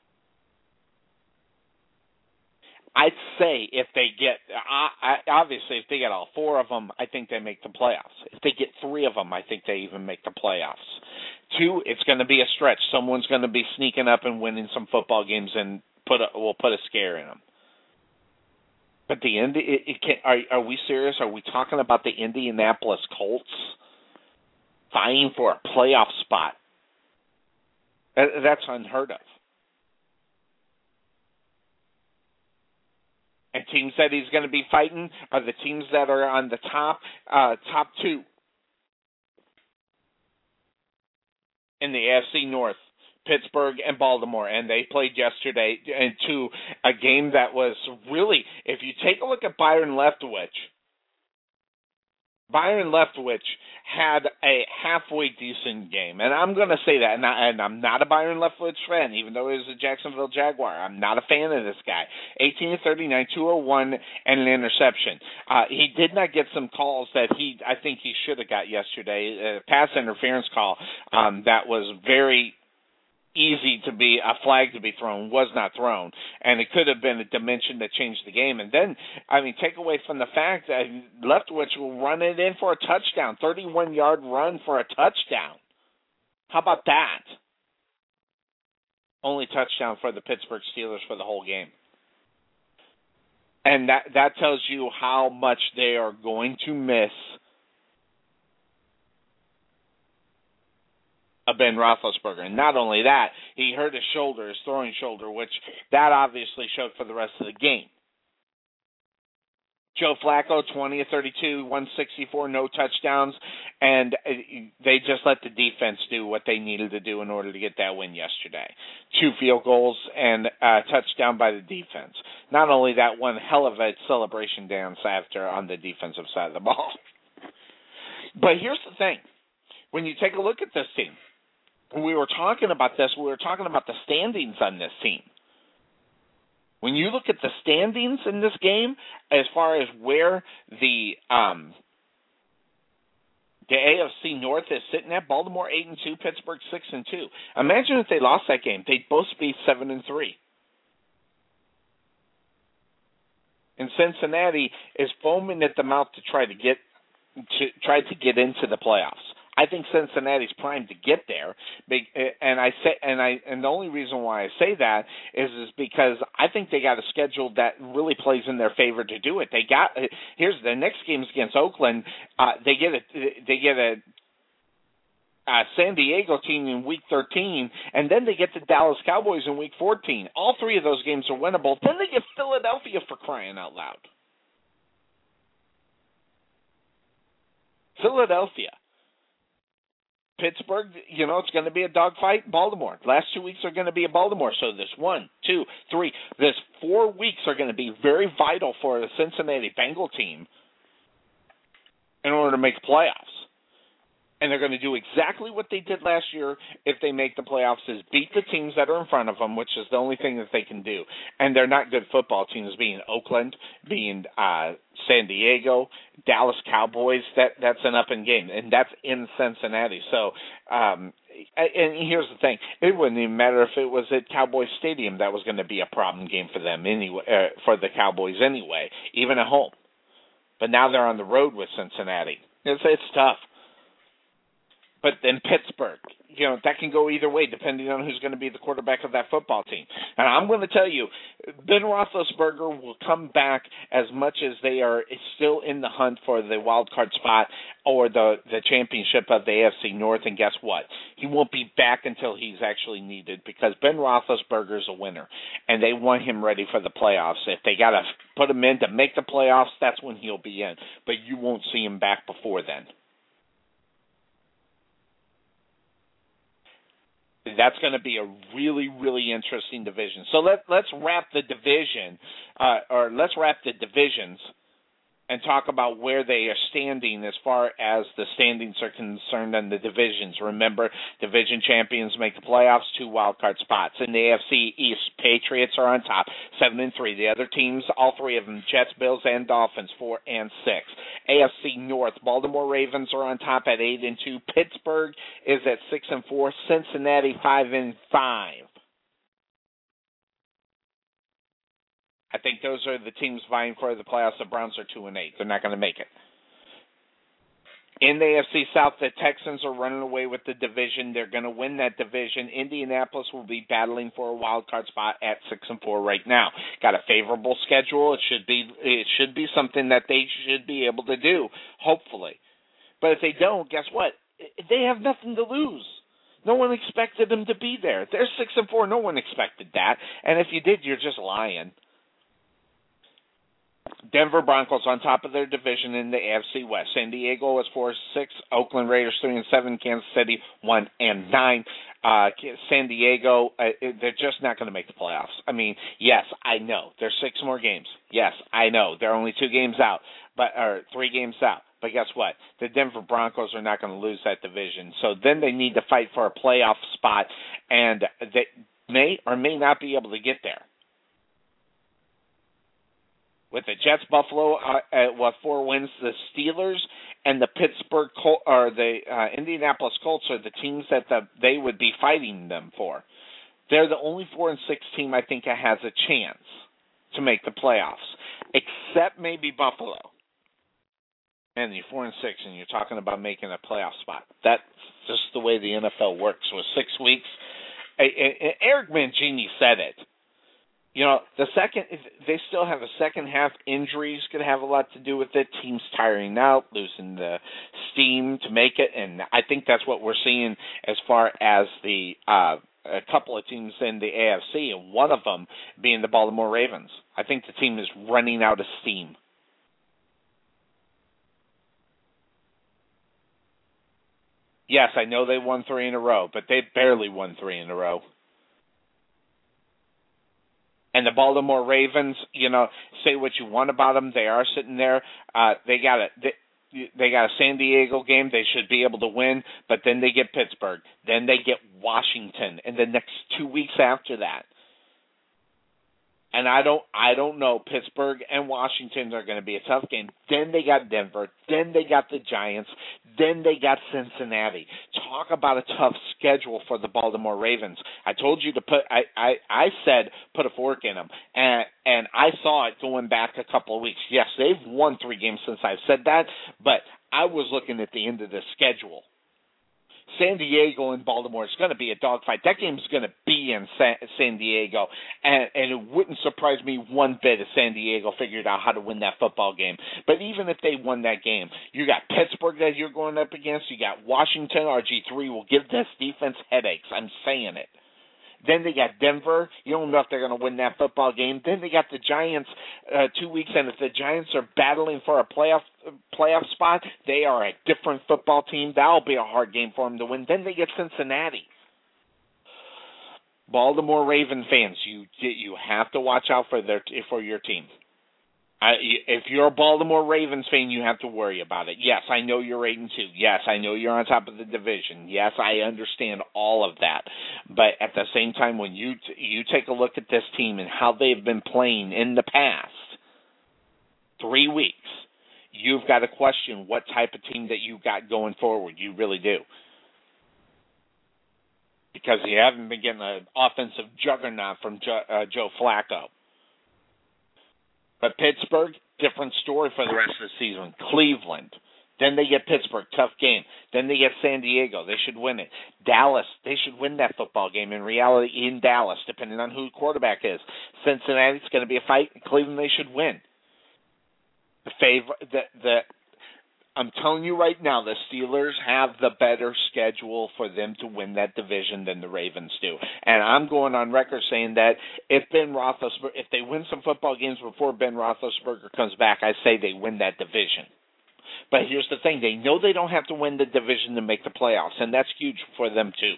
I'd say if they get, obviously, if they get all 4 of them, I think they make the playoffs. If they get 3 of them, I think they even make the playoffs. 2, it's going to be a stretch. Someone's going to be sneaking up and winning some football games and will put a scare in them. But are we serious? Are we talking about the Indianapolis Colts vying for a playoff spot? That's unheard of. And teams that he's going to be fighting are the teams that are on the top 2 in the AFC North, Pittsburgh and Baltimore. And they played yesterday into a game that was really, if you take a look at Byron Leftwich had a halfway decent game. And I'm going to say that. And I'm not a Byron Leftwich fan, even though he was a Jacksonville Jaguar. I'm not a fan of this guy. 18-39, 201, and an interception. He did not get some calls that I think he should have got yesterday. A pass interference call that was very easy to be a flag to be thrown was not thrown, and it could have been a dimension that changed the game. And then, take away from the fact that Leftwich will run it in for a touchdown, 31-yard run for a touchdown. How about that? Only touchdown for the Pittsburgh Steelers for the whole game. And that tells you how much they are going to miss Ben Roethlisberger. And not only that, he hurt his shoulder, his throwing shoulder, which that obviously showed for the rest of the game. Joe Flacco, 20 of 32, 164, no touchdowns, and they just let the defense do what they needed to do in order to get that win yesterday. 2 field goals and a touchdown by the defense. Not only that, one hell of a celebration dance after on the defensive side of the ball. But here's the thing. When you take a look at this team, we were talking about this. We were talking about the standings on this team. When you look at the standings in this game, as far as where the AFC North is sitting at, Baltimore 8-2, Pittsburgh 6-2. Imagine if they lost that game; they'd both be 7-3. And Cincinnati is foaming at the mouth to try to get into the playoffs. I think Cincinnati's primed to get there, and the only reason why I say that is because I think they got a schedule that really plays in their favor to do it. Here's the next game's against Oakland. They get a San Diego team in Week 13, and then they get the Dallas Cowboys in Week 14. All 3 of those games are winnable. Then they get Philadelphia, for crying out loud. Philadelphia. Pittsburgh, it's going to be a dogfight. Baltimore. Last 2 weeks are going to be a Baltimore. So this 1, 2, 3, this 4 weeks are going to be very vital for the Cincinnati Bengal team in order to make playoffs. And they're going to do exactly what they did last year if they make the playoffs, is beat the teams that are in front of them, which is the only thing that they can do. And they're not good football teams, being Oakland, being San Diego, Dallas Cowboys. That's an up-and game, and that's in Cincinnati. So, and here's the thing. It wouldn't even matter if it was at Cowboys Stadium. That was going to be a problem game for them anyway, for the Cowboys anyway, even at home. But now they're on the road with Cincinnati. It's tough. But then Pittsburgh, that can go either way depending on who's going to be the quarterback of that football team. And I'm going to tell you, Ben Roethlisberger will come back as much as they are still in the hunt for the wild card spot or the championship of the AFC North. And guess what? He won't be back until he's actually needed, because Ben Roethlisberger is a winner, and they want him ready for the playoffs. If they got to put him in to make the playoffs, that's when he'll be in. But you won't see him back before then. That's going to be a really, really interesting division. So let's wrap the division, or let's wrap the divisions, and talk about where they are standing as far as the standings are concerned in the divisions. Remember, division champions make the playoffs, 2 wild card spots. In the AFC East, Patriots are on top, 7-3. The other teams, all 3 of them, Jets, Bills, and Dolphins, 4 and 6. AFC North, Baltimore Ravens are on top at 8-2. Pittsburgh is at 6-4. Cincinnati 5-5. I think those are the teams vying for the playoffs. The Browns are 2-8. They're not going to make it. In the AFC South, the Texans are running away with the division. They're going to win that division. Indianapolis will be battling for a wild card spot at 6-4 right now. Got a favorable schedule. It should be something that they should be able to do, hopefully. But if they don't, guess what? They have nothing to lose. No one expected them to be there. They're 6-4. No one expected that. And if you did, you're just lying. Denver Broncos on top of their division in the AFC West. San Diego is 4-6. Oakland Raiders 3-7. Kansas City 1-9. San Diego, they're just not going to make the playoffs. I mean, yes, I know there's 6 more games. Yes, I know they're only 2 games out, or 3 games out. But guess what? The Denver Broncos are not going to lose that division. So then they need to fight for a playoff spot, and they may or may not be able to get there. With the Jets, Buffalo with 4 wins, the Steelers and the Indianapolis Colts are the teams that they would be fighting them for. They're the only 4-6 team I think that has a chance to make the playoffs, except maybe Buffalo. And you're 4-6, and you're talking about making a playoff spot. That's just the way the NFL works. With 6 weeks, Eric Mangini said it. They still have a second half. Injuries could have a lot to do with it. Teams tiring out, losing the steam to make it, and I think that's what we're seeing as far as the a couple of teams in the AFC, and one of them being the Baltimore Ravens. I think the team is running out of steam. Yes, I know they won 3 in a row, but they barely won 3 in a row. And the Baltimore Ravens, say what you want about them, they are sitting there. They got a San Diego game they should be able to win, but then they get Pittsburgh. Then they get Washington in the next 2 weeks after that. And I don't know. Pittsburgh and Washington are going to be a tough game. Then they got Denver. Then they got the Giants. Then they got Cincinnati. Talk about a tough schedule for the Baltimore Ravens. I told you to I said put a fork in them. And I saw it going back a couple of weeks. Yes, they've won 3 games since I've said that, but I was looking at the end of the schedule. San Diego and Baltimore, it's going to be a dogfight. That game's going to be in San Diego, and it wouldn't surprise me one bit if San Diego figured out how to win that football game. But even if they won that game, you got Pittsburgh that you're going up against. You got Washington. RG3 will give this defense headaches. I'm saying it. Then they got Denver. You don't know if they're going to win that football game. Then they got the Giants 2 weeks, and if the Giants are battling for a playoff spot, they are a different football team. That'll be a hard game for them to win. Then they get Cincinnati. Baltimore Raven fans, you have to watch out for your team. If you're a Baltimore Ravens fan, you have to worry about it. Yes, I know you're 8-2. Yes, I know you're on top of the division. Yes, I understand all of that. But at the same time, when you take a look at this team and how they've been playing in the past 3 weeks, you've got to question what type of team that you got going forward. You really do. Because you haven't been getting an offensive juggernaut from Joe Flacco. But Pittsburgh, different story for the rest of the season. Cleveland, Then they get Pittsburgh, tough game. Then they get San Diego. They should win it. Dallas, they should win that football game in reality in Dallas, depending on who the quarterback is. Cincinnati's going to be a fight. Cleveland, they should win. I'm telling you right now, the Steelers have the better schedule for them to win that division than the Ravens do. And I'm going on record saying that if they win some football games before Ben Roethlisberger comes back, I say they win that division. But here's the thing. They know they don't have to win the division to make the playoffs, and that's huge for them too.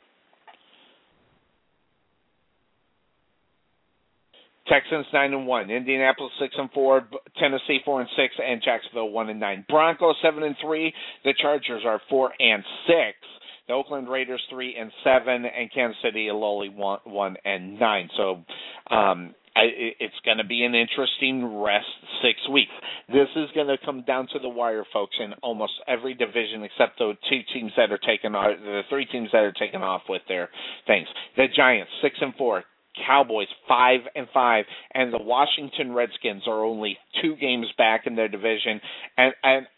Texans 9-1, Indianapolis 6-4, Tennessee 4-6, and Jacksonville 1-9. Broncos 7-3. The Chargers are 4-6. The Oakland Raiders 3-7, and Kansas City a lowly 1-9. So it's going to be an interesting rest 6 weeks. This is going to come down to the wire, folks, in almost every division except the three teams that are taking off with their things. The Giants 6-4. Cowboys 5-5, and the Washington Redskins are only 2 games back in their division. And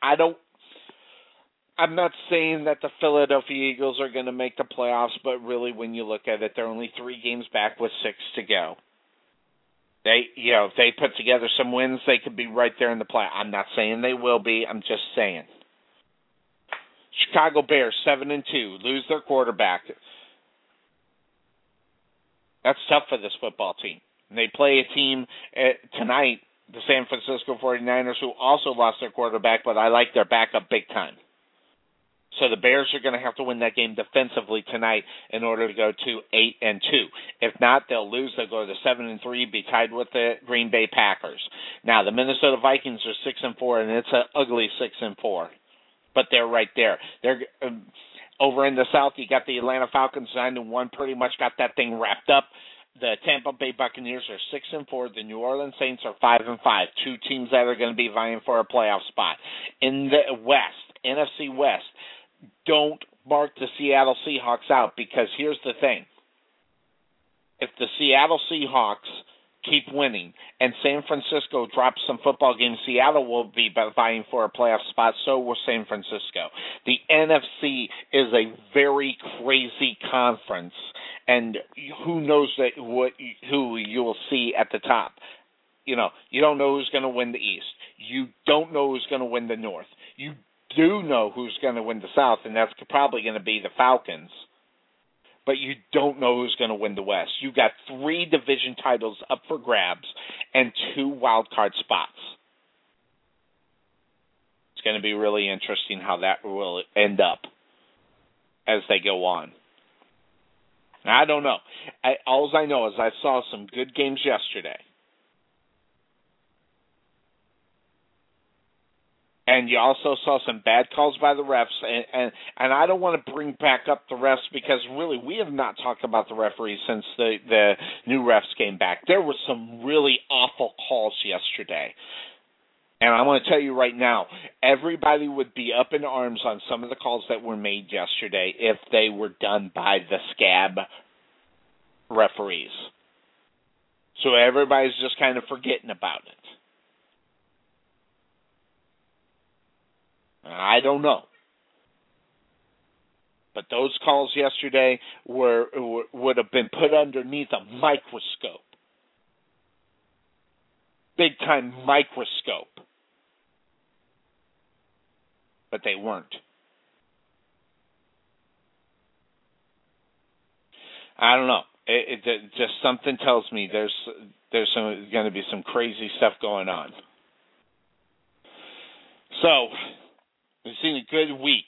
I'm not saying that the Philadelphia Eagles are going to make the playoffs, but really, when you look at it, they're only 3 games back with 6 to go. If they put together some wins, they could be right there in the play. I'm not saying they will be. I'm just saying. Chicago Bears 7-2, lose their quarterback. That's tough for this football team. And they play a team tonight, the San Francisco 49ers, who also lost their quarterback, but I like their backup big time. So the Bears are going to have to win that game defensively tonight in order to go to 8-2. If not, they'll lose. They'll go to 7-3, be tied with the Green Bay Packers. Now, the Minnesota Vikings are 6-4, and it's an ugly 6-4. But they're right there. They're over in the South, you got the Atlanta Falcons 9-1, pretty much got that thing wrapped up. The Tampa Bay Buccaneers are 6-4. The New Orleans Saints are 5-5. 2 teams that are going to be vying for a playoff spot. In the West, NFC West, don't mark the Seattle Seahawks out, because here's the thing. If the Seattle Seahawks keep winning and San Francisco drops some football games, Seattle will be vying for a playoff spot. So will San Francisco. The NFC is a very crazy conference, and who knows who you will see at the top. You don't know who's going to win the East. You don't know who's going to win the North. You do know who's going to win the South, and that's probably going to be the Falcons. But you don't know who's going to win the West. You got 3 division titles up for grabs and 2 wild card spots. It's going to be really interesting how that will end up as they go on. Now, I don't know. All I know is I saw some good games yesterday. And you also saw some bad calls by the refs, and I don't want to bring back up the refs, because really we have not talked about the referees since the new refs came back. There were some really awful calls yesterday. And I want to tell you right now, everybody would be up in arms on some of the calls that were made yesterday if they were done by the scab referees. So everybody's just kind of forgetting about it. I don't know. But those calls yesterday would have been put underneath a microscope. Big-time microscope. But they weren't. I don't know. It just something tells me there's going to be some crazy stuff going on. So, we've seen a good week.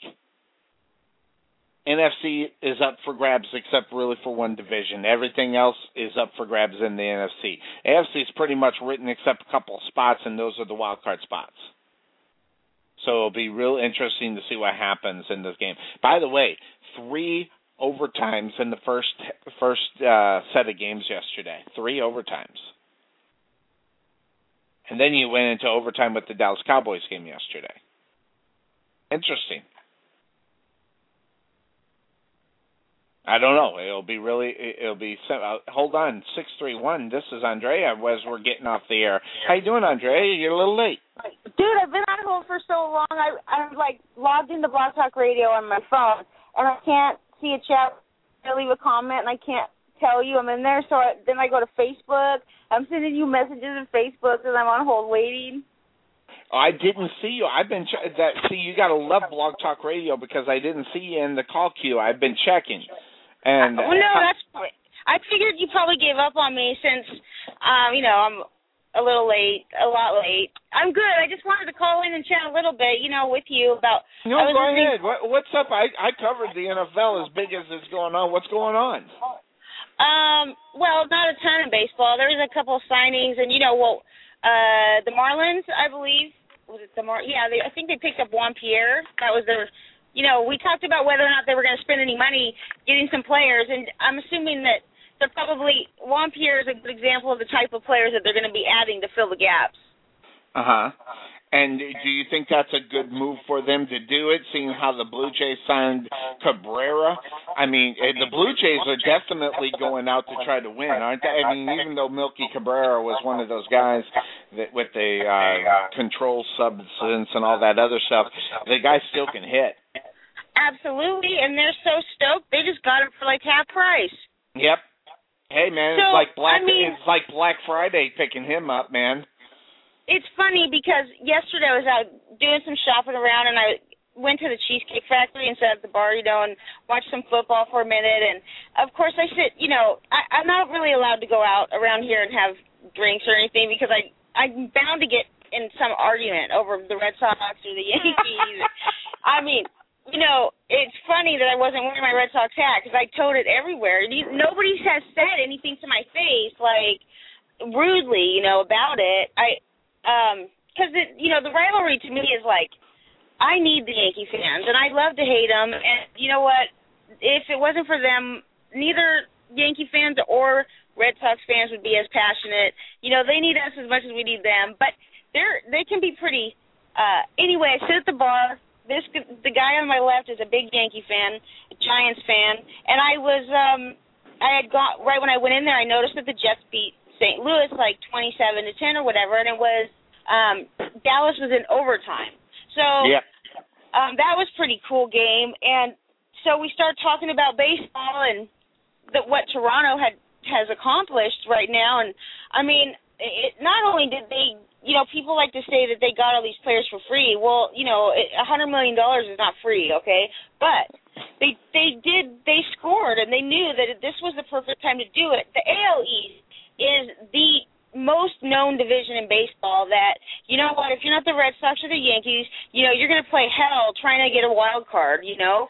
NFC is up for grabs except really for one division. Everything else is up for grabs in the NFC. AFC is pretty much written except a couple of spots, and those are the wild card spots. So it'll be real interesting to see what happens in this game. By the way, 3 overtimes in the first set of games yesterday. 3 overtimes. And then you went into overtime with the Dallas Cowboys game yesterday. Interesting. I don't know. It'll be. Hold on, 631. This is Andrea as we're getting off the air. How you doing, Andrea? You're a little late. Dude, I've been on hold for so long. I'm like logged into Blog Talk Radio on my phone, and I can't see a chat. I leave a comment, and I can't tell you I'm in there. So then I go to Facebook. I'm sending you messages on Facebook because I'm on hold waiting. I didn't see you. I've been see. You got to love Blog Talk Radio because I didn't see you in the call queue. I've been checking, and well, no, that's. I figured you probably gave up on me since, I'm a lot late. I'm good. I just wanted to call in and chat a little bit, with you about. No, go ahead. What's up? I covered the NFL as big as it's going on. What's going on? Well, not a ton of baseball. There was a couple of signings, and the Marlins, I believe, was it the Yeah, I think they picked up Juan Pierre. That was their. We talked about whether or not they were going to spend any money getting some players, and I'm assuming that they're probably Juan Pierre is a good example of the type of players that they're going to be adding to fill the gaps. And do you think that's a good move for them to do it, seeing how the Blue Jays signed Cabrera? I mean, the Blue Jays are definitely going out to try to win, aren't they? I mean, even though Milky Cabrera was one of those guys that with the control substance and all that other stuff, the guy still can hit. Absolutely, and they're so stoked. They just got him for like half price. Yep. Hey, man, so, it's like Black Friday picking him up, man. It's funny because yesterday I was out doing some shopping around, and I went to the Cheesecake Factory and sat at the bar, and watched some football for a minute. And, of course, I sit, I'm not really allowed to go out around here and have drinks or anything because I'm bound to get in some argument over the Red Sox or the Yankees. I mean, it's funny that I wasn't wearing my Red Sox hat because I towed it everywhere. Nobody has said anything to my face, like, rudely, about it. Because the rivalry to me is like, I need the Yankee fans, and I love to hate them. And you know what? If it wasn't for them, neither Yankee fans or Red Sox fans would be as passionate. They need us as much as we need them. But they can be pretty. Anyway, I sit at the bar. The guy on my left is a big Yankee fan, a Giants fan, and I had got right when I went in there. I noticed that the Jets beat St. Louis like 27-10 or whatever, and it was Dallas was in overtime. So that was a pretty cool game. And so we start talking about baseball and what Toronto has accomplished right now. And I mean, not only did they, people like to say that they got all these players for free. Well, $100 million is not free, okay? But they scored, and they knew that this was the perfect time to do it. The AL East is the most known division in baseball that, if you're not the Red Sox or the Yankees, you're going to play hell trying to get a wild card,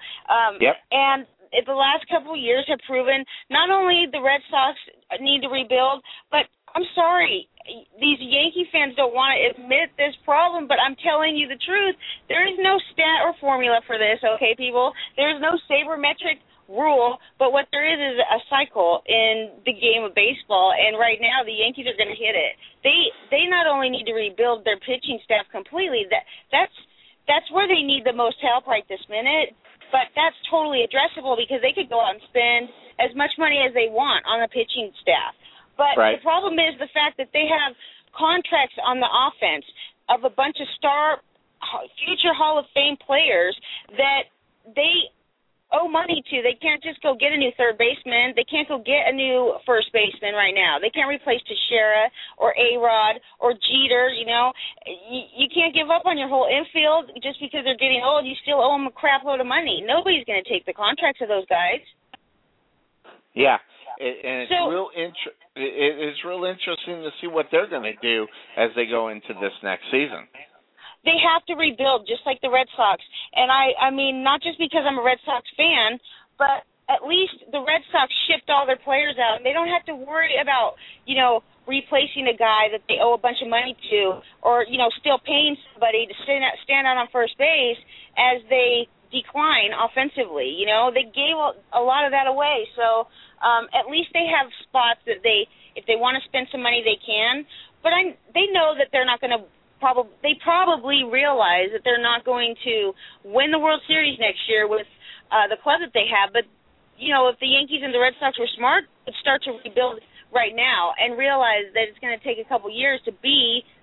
And the last couple of years have proven not only the Red Sox need to rebuild, but I'm sorry, these Yankee fans don't want to admit this problem, but I'm telling you the truth. There is no stat or formula for this, okay, people? There is no sabermetric rule, but what there is a cycle in the game of baseball, and right now the Yankees are going to hit it. They not only need to rebuild their pitching staff completely, that's where they need the most help right this minute, but that's totally addressable because they could go out and spend as much money as they want on the pitching staff. But The problem is the fact that they have contracts on the offense of a bunch of future Hall of Fame players that they owe money to. They can't just go get a new third baseman. They can't go get a new first baseman right now. They can't replace Teixeira or A-Rod or Jeter, You can't give up on your whole infield just because they're getting old. You still owe them a crap load of money. Nobody's going to take the contracts of those guys. Yeah, and it's real interesting to see what they're going to do as they go into this next season. They have to rebuild, just like the Red Sox. And I mean, not just because I'm a Red Sox fan, but at least the Red Sox shipped all their players out, and they don't have to worry about, replacing a guy that they owe a bunch of money to, or, still paying somebody to stand out on first base as they decline offensively. They gave a lot of that away. So at least they have spots that if they want to spend some money, they can. But they know that they're not going to they probably realize that they're not going to win the World Series next year with the club that they have. But, if the Yankees and the Red Sox were smart, they'd start to rebuild right now and realize that it's going to take a couple years to be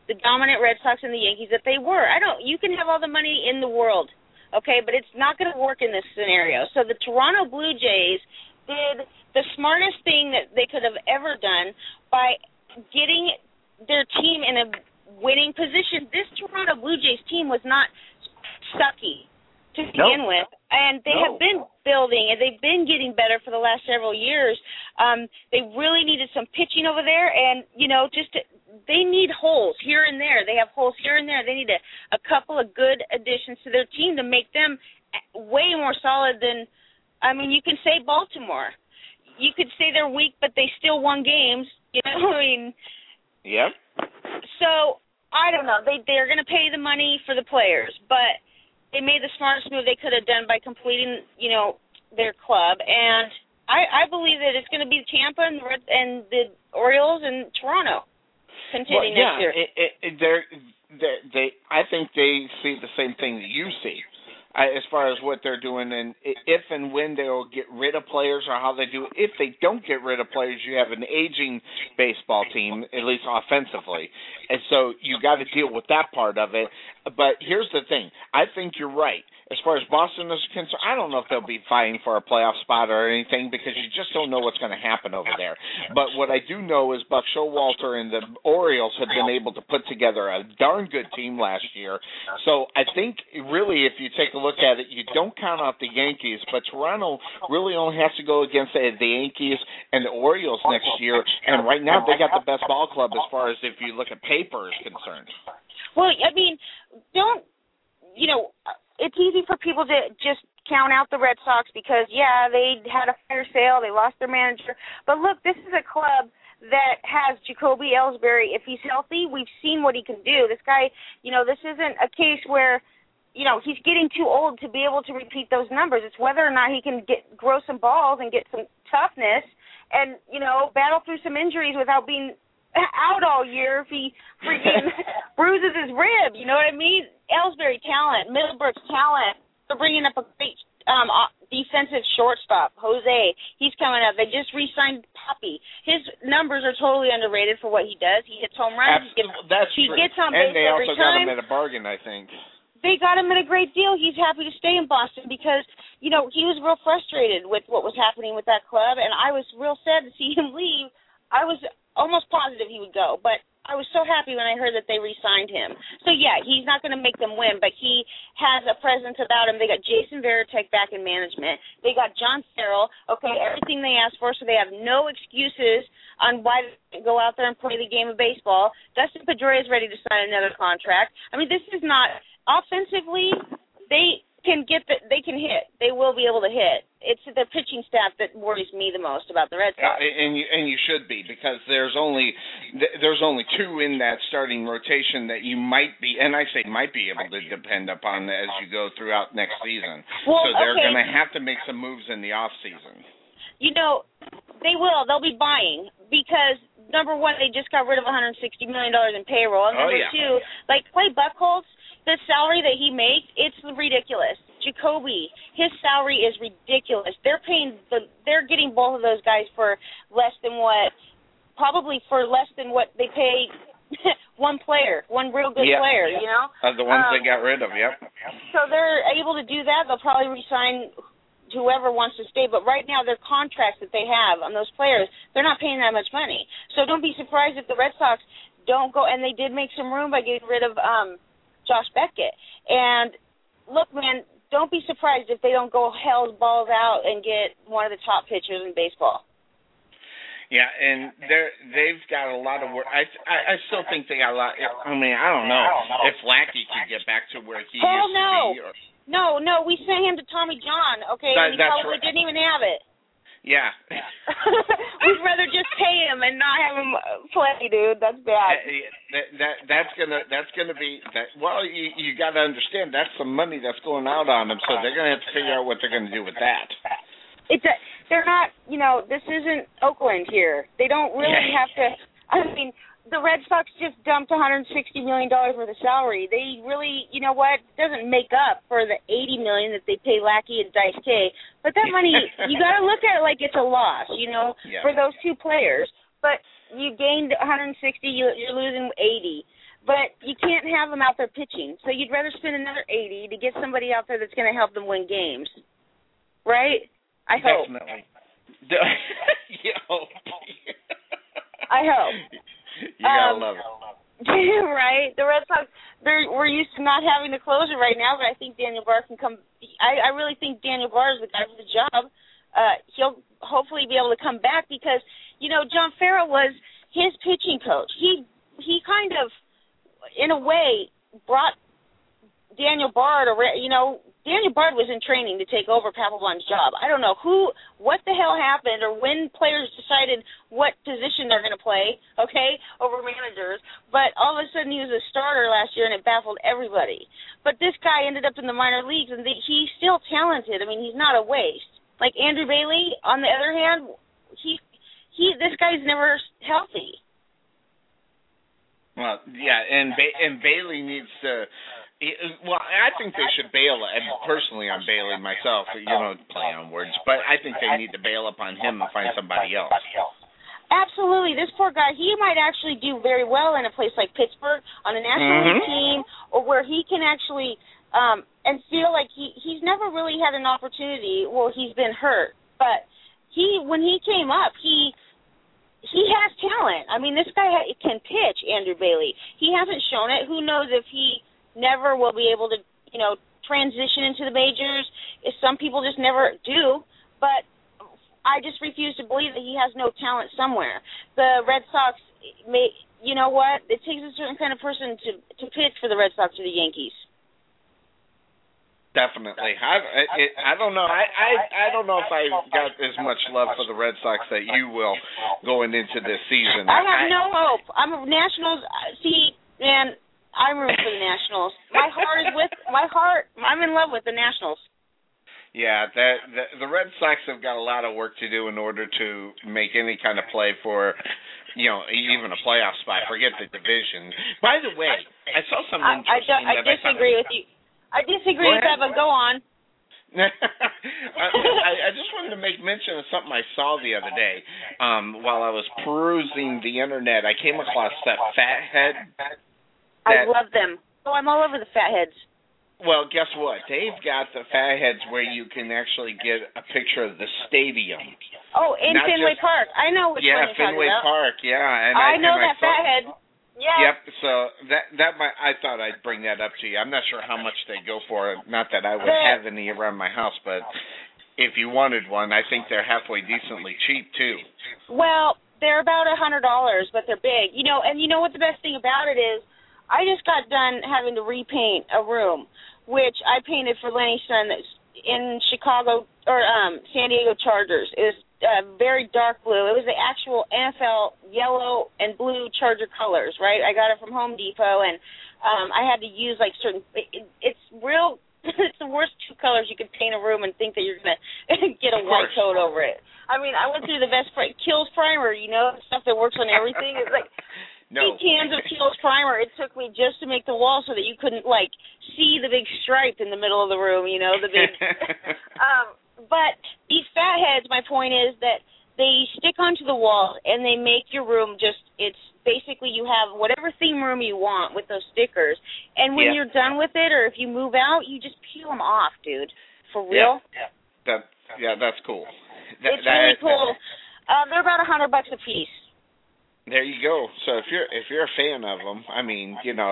the dominant Red Sox and the Yankees that they were. You can have all the money in the world, okay, but it's not going to work in this scenario. So the Toronto Blue Jays did the smartest thing that they could have ever done by getting their team in a winning position. This Toronto Blue Jays team was not sucky to begin with, and they have been building, and they've been getting better for the last several years. They really needed some pitching over there, and, they need holes here and there. They have holes here and there. They need a couple of good additions to their team to make them way more solid than, you can say Baltimore. You could say they're weak, but they still won games, Yep. So, I don't know. They're going to pay the money for the players, but they made the smartest move they could have done by completing, their club. And I believe that it's going to be Tampa and the Orioles and Toronto contending next year. I think they see the same thing that you see. As far as what they're doing, and if and when they'll get rid of players or how they do. If they don't get rid of players, you have an aging baseball team, at least offensively. And so you got to deal with that part of it. But here's the thing. I think you're right. As far as Boston is concerned, I don't know if they'll be fighting for a playoff spot or anything because you just don't know what's going to happen over there. But what I do know is Buck Showalter and the Orioles have been able to put together a darn good team last year. So I think really if you take a look at it, you don't count out the Yankees, but Toronto really only has to go against the Yankees and the Orioles next year. And right now they got the best ball club as far as if you look at paper is concerned. Well, it's easy for people to just count out the Red Sox because, they had a fire sale, they lost their manager. But look, this is a club that has Jacoby Ellsbury. If he's healthy, we've seen what he can do. This guy, this isn't a case where, he's getting too old to be able to repeat those numbers. It's whether or not he can grow some balls and get some toughness and, battle through some injuries without being out all year if he freaking bruises his rib. You know what I mean? Ellsbury talent, Middlebrooks talent. They're bringing up a great defensive shortstop, Jose. He's coming up. They just re-signed Poppy. His numbers are totally underrated for what he does. He hits home runs. That's he true. Gets on base and they every also time. got him at a bargain, I think. They got him at a great deal. He's happy to stay in Boston because, he was real frustrated with what was happening with that club, and I was real sad to see him leave. I was almost positive he would go, but I was so happy when I heard that they re-signed him. So, he's not going to make them win, but he has a presence about him. They got Jason Varitek back in management. They got John Farrell, everything they asked for, so they have no excuses on why they go out there and play the game of baseball. Dustin Pedroia is ready to sign another contract. This is not – offensively, they can hit. They will be able to hit. It's the pitching staff that worries me the most about the Red Sox. And you should be because there's only two in that starting rotation that you might be, and I say might be able to depend upon as you go throughout next season. So they're going to have to make some moves in the off season. They will. They'll be buying because number one, they just got rid of $160 million in payroll. And number two, like Clay Buchholz, the salary that he makes, it's ridiculous. Jacoby, his salary is ridiculous. They're getting both of those guys for less than what they pay one player, one real good player, The ones they got rid of, So they're able to do that. They'll probably re-sign whoever wants to stay. But right now, their contracts that they have on those players, they're not paying that much money. So don't be surprised if the Red Sox don't go, and they did make some room by getting rid of Josh Beckett. And look, man, don't be surprised if they don't go hell's balls out and get one of the top pitchers in baseball. Yeah, and they've got a lot of work. I still think they got a lot. I don't know if Lackey could get back to where he used to be. No, we sent him to Tommy John, and he probably didn't even have it. Yeah. We'd rather just pay him and not have him play, dude. That's bad. That's gonna be that. Well, you got to understand that's some money that's going out on them, so they're gonna have to figure out what they're gonna do with that. They're not. This isn't Oakland here. They don't really have to. The Red Sox just dumped $160 million worth of salary. They really, doesn't make up for the $80 million that they pay Lackey and Dice K. But that money, you got to look at it like it's a loss, for those two players. But you gained $160, you're losing $80. But you can't have them out there pitching. So you'd rather spend another $80 to get somebody out there that's going to help them win games. Right? I hope. Definitely. You hope. I hope. You gotta love it. Right? The Red Sox, we're used to not having the closer right now, but I think Daniel Barr can come. I really think Daniel Barr is the guy for the job. He'll hopefully be able to come back because, John Farrell was his pitching coach. He kind of, in a way, brought Daniel Bard, Daniel Bard was in training to take over Papelbon's job. I don't know what the hell happened or when players decided what position they're going to play, over managers. But all of a sudden he was a starter last year and it baffled everybody. But this guy ended up in the minor leagues and he's still talented. I mean, he's not a waste. Like Andrew Bailey, on the other hand, this guy's never healthy. Well, yeah, and Bailey needs to. Well, I think they should bail. Personally, I'm Bailey myself. Play on words, but I think they need to bail upon him and find somebody else. Absolutely, this poor guy. He might actually do very well in a place like Pittsburgh on a National League team, or where he can actually and feel like he's never really had an opportunity. Well, he's been hurt, but when he came up, he has talent. I mean, this guy can pitch, Andrew Bailey. He hasn't shown it. Who knows if he never will be able to, transition into the majors. Some people just never do. But I just refuse to believe that he has no talent somewhere. The Red Sox, you know what? It takes a certain kind of person to pitch for the Red Sox or the Yankees. Definitely. I don't know. I don't know if I got as much love for the Red Sox that you will going into this season. I have no hope. I'm a Nationals. See, man, I'm rooting for the Nationals. My heart. I'm in love with the Nationals. Yeah, the Red Sox have got a lot of work to do in order to make any kind of play for, even a playoff spot. Forget the division. By the way, I saw something interesting. I disagree with you. I disagree with that, but go on. I just wanted to make mention of something I saw the other day. While I was perusing the internet, I came across that Fathead. I love them. Oh, I'm all over the Fatheads. Well, guess what? They've got the Fatheads where you can actually get a picture of the stadium. Oh, in Fenway Park. I know which one you're talking about. Yeah, Fenway Park. Yeah, and I know that Fathead. Yeah. Yep. So that might, I thought I'd bring that up to you. I'm not sure how much they go for. Not that I would have any around my house, but if you wanted one, I think they're halfway decently cheap too. Well, they're about $100, but they're big. And you know what the best thing about it is? I just got done having to repaint a room, which I painted for Lenny's son in Chicago or San Diego Chargers. It was very dark blue. It was the actual NFL yellow and blue Charger colors, right? I got it from Home Depot, and I had to use like certain. It's real. It's the worst two colors you could paint a room and think that you're gonna get a white coat over it. I mean, I went through the best Kills primer, stuff that works on everything. It's like. No. 8 cans of Kills primer. It took me just to make the wall so that you couldn't see the big stripe in the middle of the room. The big. But these Fatheads, my point is that they stick onto the wall and they make your room it's basically you have whatever theme room you want with those stickers. And when you're done with it, or if you move out, you just peel them off, dude. For real. Yeah. That's cool. It's really cool. They're about $100 a piece. There you go. So if you're a fan of them, I mean, and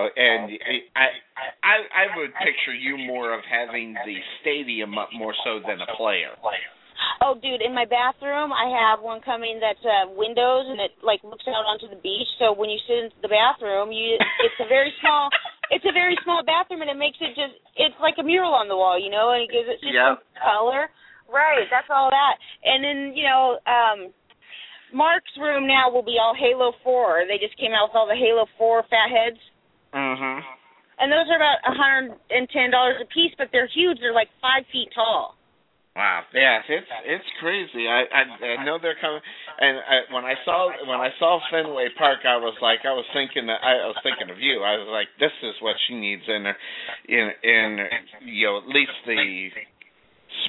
I would picture you more of having the stadium up more so than a player. Oh, dude, in my bathroom, I have one coming that's windows and it looks out onto the beach. So when you sit in the bathroom, it's a very small bathroom, and it makes it it's like a mural on the wall, and it gives it just some color. Right, that's all that. And then Mark's room now will be all Halo 4. They just came out with all the Halo 4 Fatheads. Mm-hmm. And those are about $110 a piece, but they're huge. They're 5 feet tall. Wow. Yeah, it's crazy. I know they're coming. And when I saw Fenway Park, I was thinking of you. I was like, this is what she needs in at least the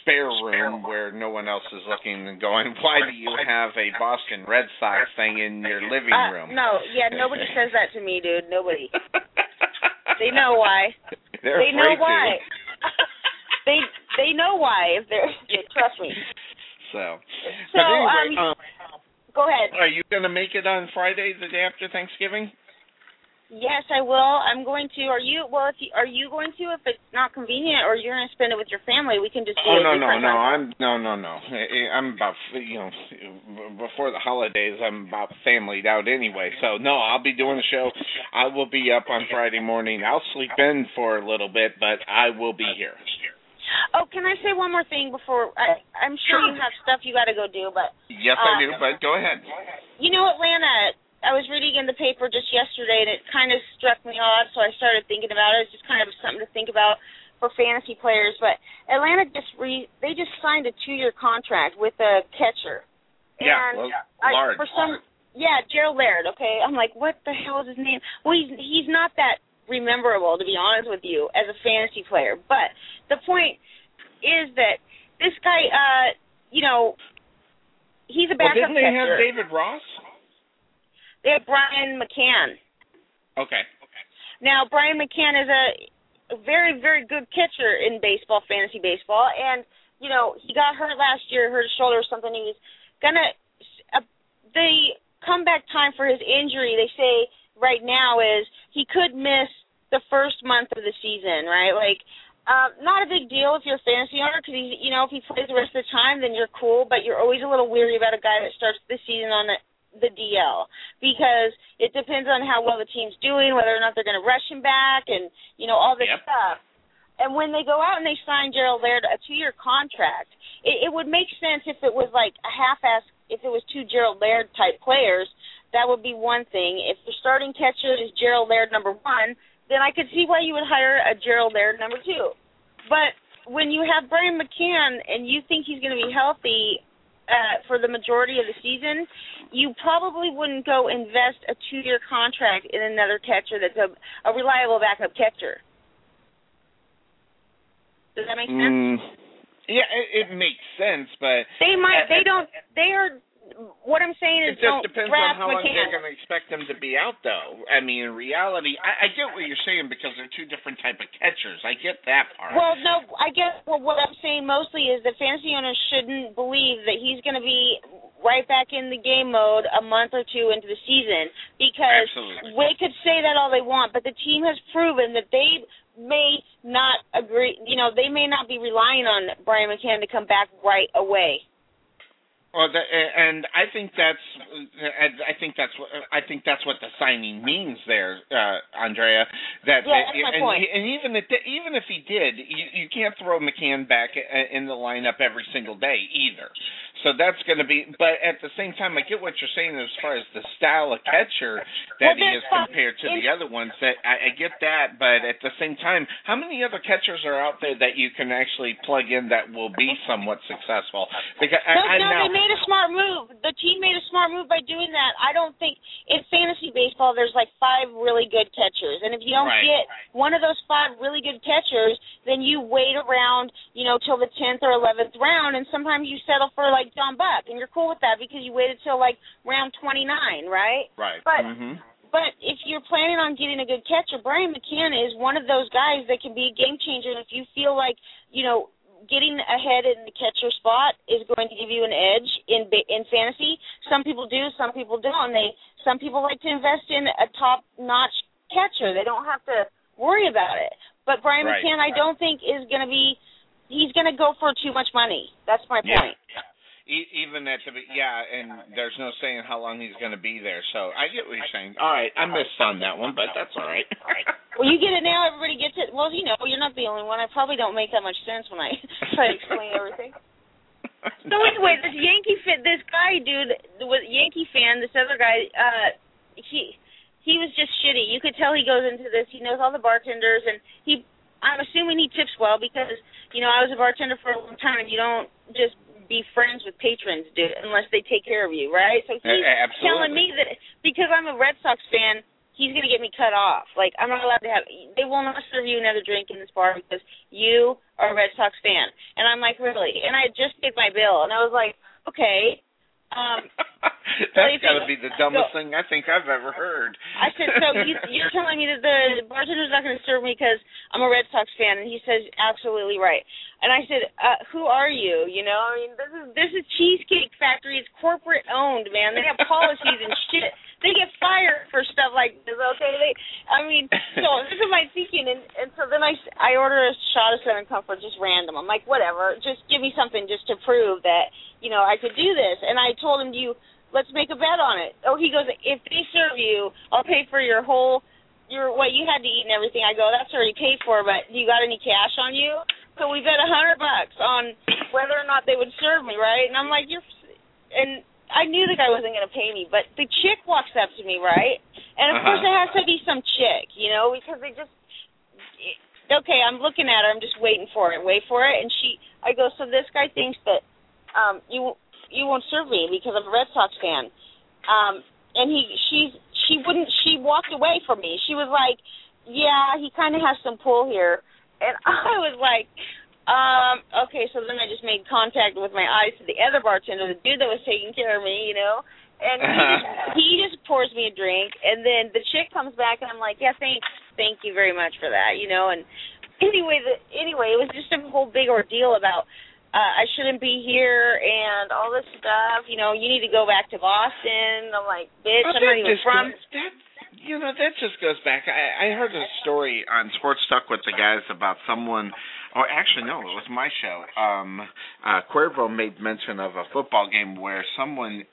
spare room where no one else is looking and going, why do you have a Boston Red Sox thing in your living room? No, nobody says that to me, dude. Nobody. They know why. They know why. They know why. If they're trust me. So anyway, go ahead. Are you going to make it on Friday, the day after Thanksgiving? Yes, I will. I'm going to. Are you? Well, are you going to? If it's not convenient, or you're going to spend it with your family, we can just do it. No. I'm about before the holidays. I'm about familyed out anyway. So no, I'll be doing the show. I will be up on Friday morning. I'll sleep in for a little bit, but I will be here. Oh, can I say one more thing before? I'm sure you have stuff you got to go do, but yes, I do. But go ahead. You know, Atlanta. I was reading in the paper just yesterday, and it kind of struck me odd, so I started thinking about it. It's just kind of something to think about for fantasy players. But Atlanta they just signed a 2-year contract with a catcher. Yeah, and Laird. Gerald Laird. Okay, I'm like, what the hell is his name? Well, he's not that rememberable, to be honest with you, as a fantasy player. But the point is that this guy, he's a backup catcher. Didn't they have David Ross? They have Brian McCann. Okay. Now, Brian McCann is a very, very good catcher in baseball, fantasy baseball, and, he got hurt last year, hurt his shoulder or something. He was the comeback time for his injury, they say right now, is he could miss the first month of the season, right? Like, not a big deal if you're a fantasy owner, because, if he plays the rest of the time, then you're cool, but you're always a little weary about a guy that starts the season on the DL, because it depends on how well the team's doing, whether or not they're going to rush him back, and all this stuff. And when they go out and they sign Gerald Laird a 2-year contract, it would make sense if it was like a half-ass. If it was 2 Gerald Laird type players, that would be one thing. If the starting catcher is Gerald Laird number 1, then I could see why you would hire a Gerald Laird number 2. But when you have Brian McCann and you think he's going to be healthy for the majority of the season, you probably wouldn't go invest a 2-year contract in another catcher that's a reliable backup catcher. Does that make sense? Yeah, it makes sense, but what I'm saying is, it just depends on how long McCann. they're going to expect them to be out, though. I mean, in reality, I get what you're saying, because they're 2 different type of catchers. I get that part. Well, no, I guess what I'm saying mostly is that fantasy owners shouldn't believe that he's going to be right back in the game mode a month or 2 into the season, because we could say that all they want, but the team has proven that they may not agree. They may not be relying on Brian McCann to come back right away. Well, and I think that's what the signing means there, Andrea. That's my point. And even if he did, you can't throw McCann back in the lineup every single day either. So that's going to be. But at the same time, I get what you're saying as far as the style of catcher that he is compared to the other ones. That I get that, but at the same time, how many other catchers are out there that you can actually plug in that will be somewhat successful? Because they made a smart move. The team made a smart move by doing that. I don't think in fantasy baseball there's like 5 really good catchers, and if you don't get one of those 5 really good catchers, then you wait around, till the 10th or 11th round, and sometimes you settle for like John Buck, and you're cool with that because you waited till like round 29, right? Right. But if you're planning on getting a good catcher, Brian McCann is one of those guys that can be a game changer. And if you feel like, getting ahead in the catcher spot is going to give you an edge in fantasy, some people do, some people don't. Some people like to invest in a top-notch catcher. They don't have to worry about it. But Brian McCann, I don't think is going to be. He's going to go for too much money. That's my point. Yeah. Even at and there's no saying how long he's going to be there. So I get what you're saying. All right, I missed on that one, but that's all right. Well, you get it now. Everybody gets it. Well, you're not the only one. I probably don't make that much sense when I try to explain everything. So anyway, this guy, dude, the Yankee fan, this other guy, he was just shitty. You could tell he goes into this. He knows all the bartenders, and I'm assuming he tips well because, I was a bartender for a long time, and you don't just be friends with patrons, dude, unless they take care of you, right? So he's telling me that because I'm a Red Sox fan, he's going to get me cut off. Like, I'm not allowed to have, they will not serve you another drink in this bar because you are a Red Sox fan. And I'm like, really? And I had just paid my bill, and I was like, okay. That's got to be the dumbest thing I think I've ever heard. I said, so you're telling me that the bartender's not going to serve me because I'm a Red Sox fan? And he says, absolutely right. And I said, who are you? You know, I mean, this is Cheesecake Factory. It's corporate owned, man. They have policies and shit. They get fired for stuff like this, okay? So this is my thinking. And so then I order a shot of Southern Comfort, just random. I'm like, whatever, just give me something just to prove that, you know, I could do this. And I told him, let's make a bet on it. Oh, he goes, if they serve you, I'll pay for your what you had to eat and everything. I go, that's already paid for, but you got any cash on you? So we bet $100 on whether or not they would serve me, right? And I'm like, and I knew the guy wasn't going to pay me, but the chick walks up to me, right? And of course it has to be some chick, you know, because okay, I'm looking at her, I'm just wait for it. And I go, so this guy thinks that you won't serve me because I'm a Red Sox fan. And she walked away from me. She was like, yeah, he kind of has some pull here. And I was like, okay, so then I just made contact with my eyes to the other bartender, the dude that was taking care of me, you know, and he just pours me a drink, and then the chick comes back, and I'm like, yeah, thank you very much for that, you know, and anyway, it was just a whole big ordeal about I shouldn't be here and all this stuff, you know, you need to go back to Boston. I'm like, bitch, I'm not even from... That just goes back. I heard a story on Sports Talk with the guys about someone, or actually, no, it was my show. Cuervo made mention of a football game where someone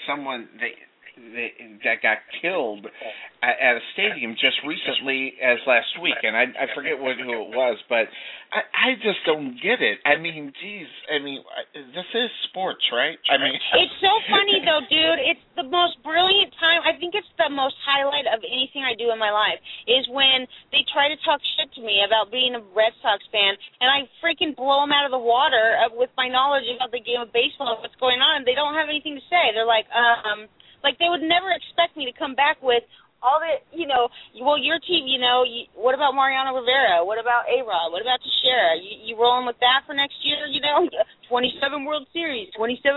that got killed at a stadium just recently as last week, and I forget who it was, but I just don't get it. I mean, geez, this is sports, right? I mean, it's so funny though, dude. It's the most brilliant time. I think it's the most highlight of anything I do in my life is when they try to talk shit to me about being a Red Sox fan, and I freaking blow them out of the water with my knowledge about the game of baseball and what's going on. They don't have anything to say. They're like, like they would never expect me to come back with all the, you know, well, your team, you know, what about Mariano Rivera? What about A-Rod? What about Teixeira? You rolling with that for next year, you know? 27 World Series.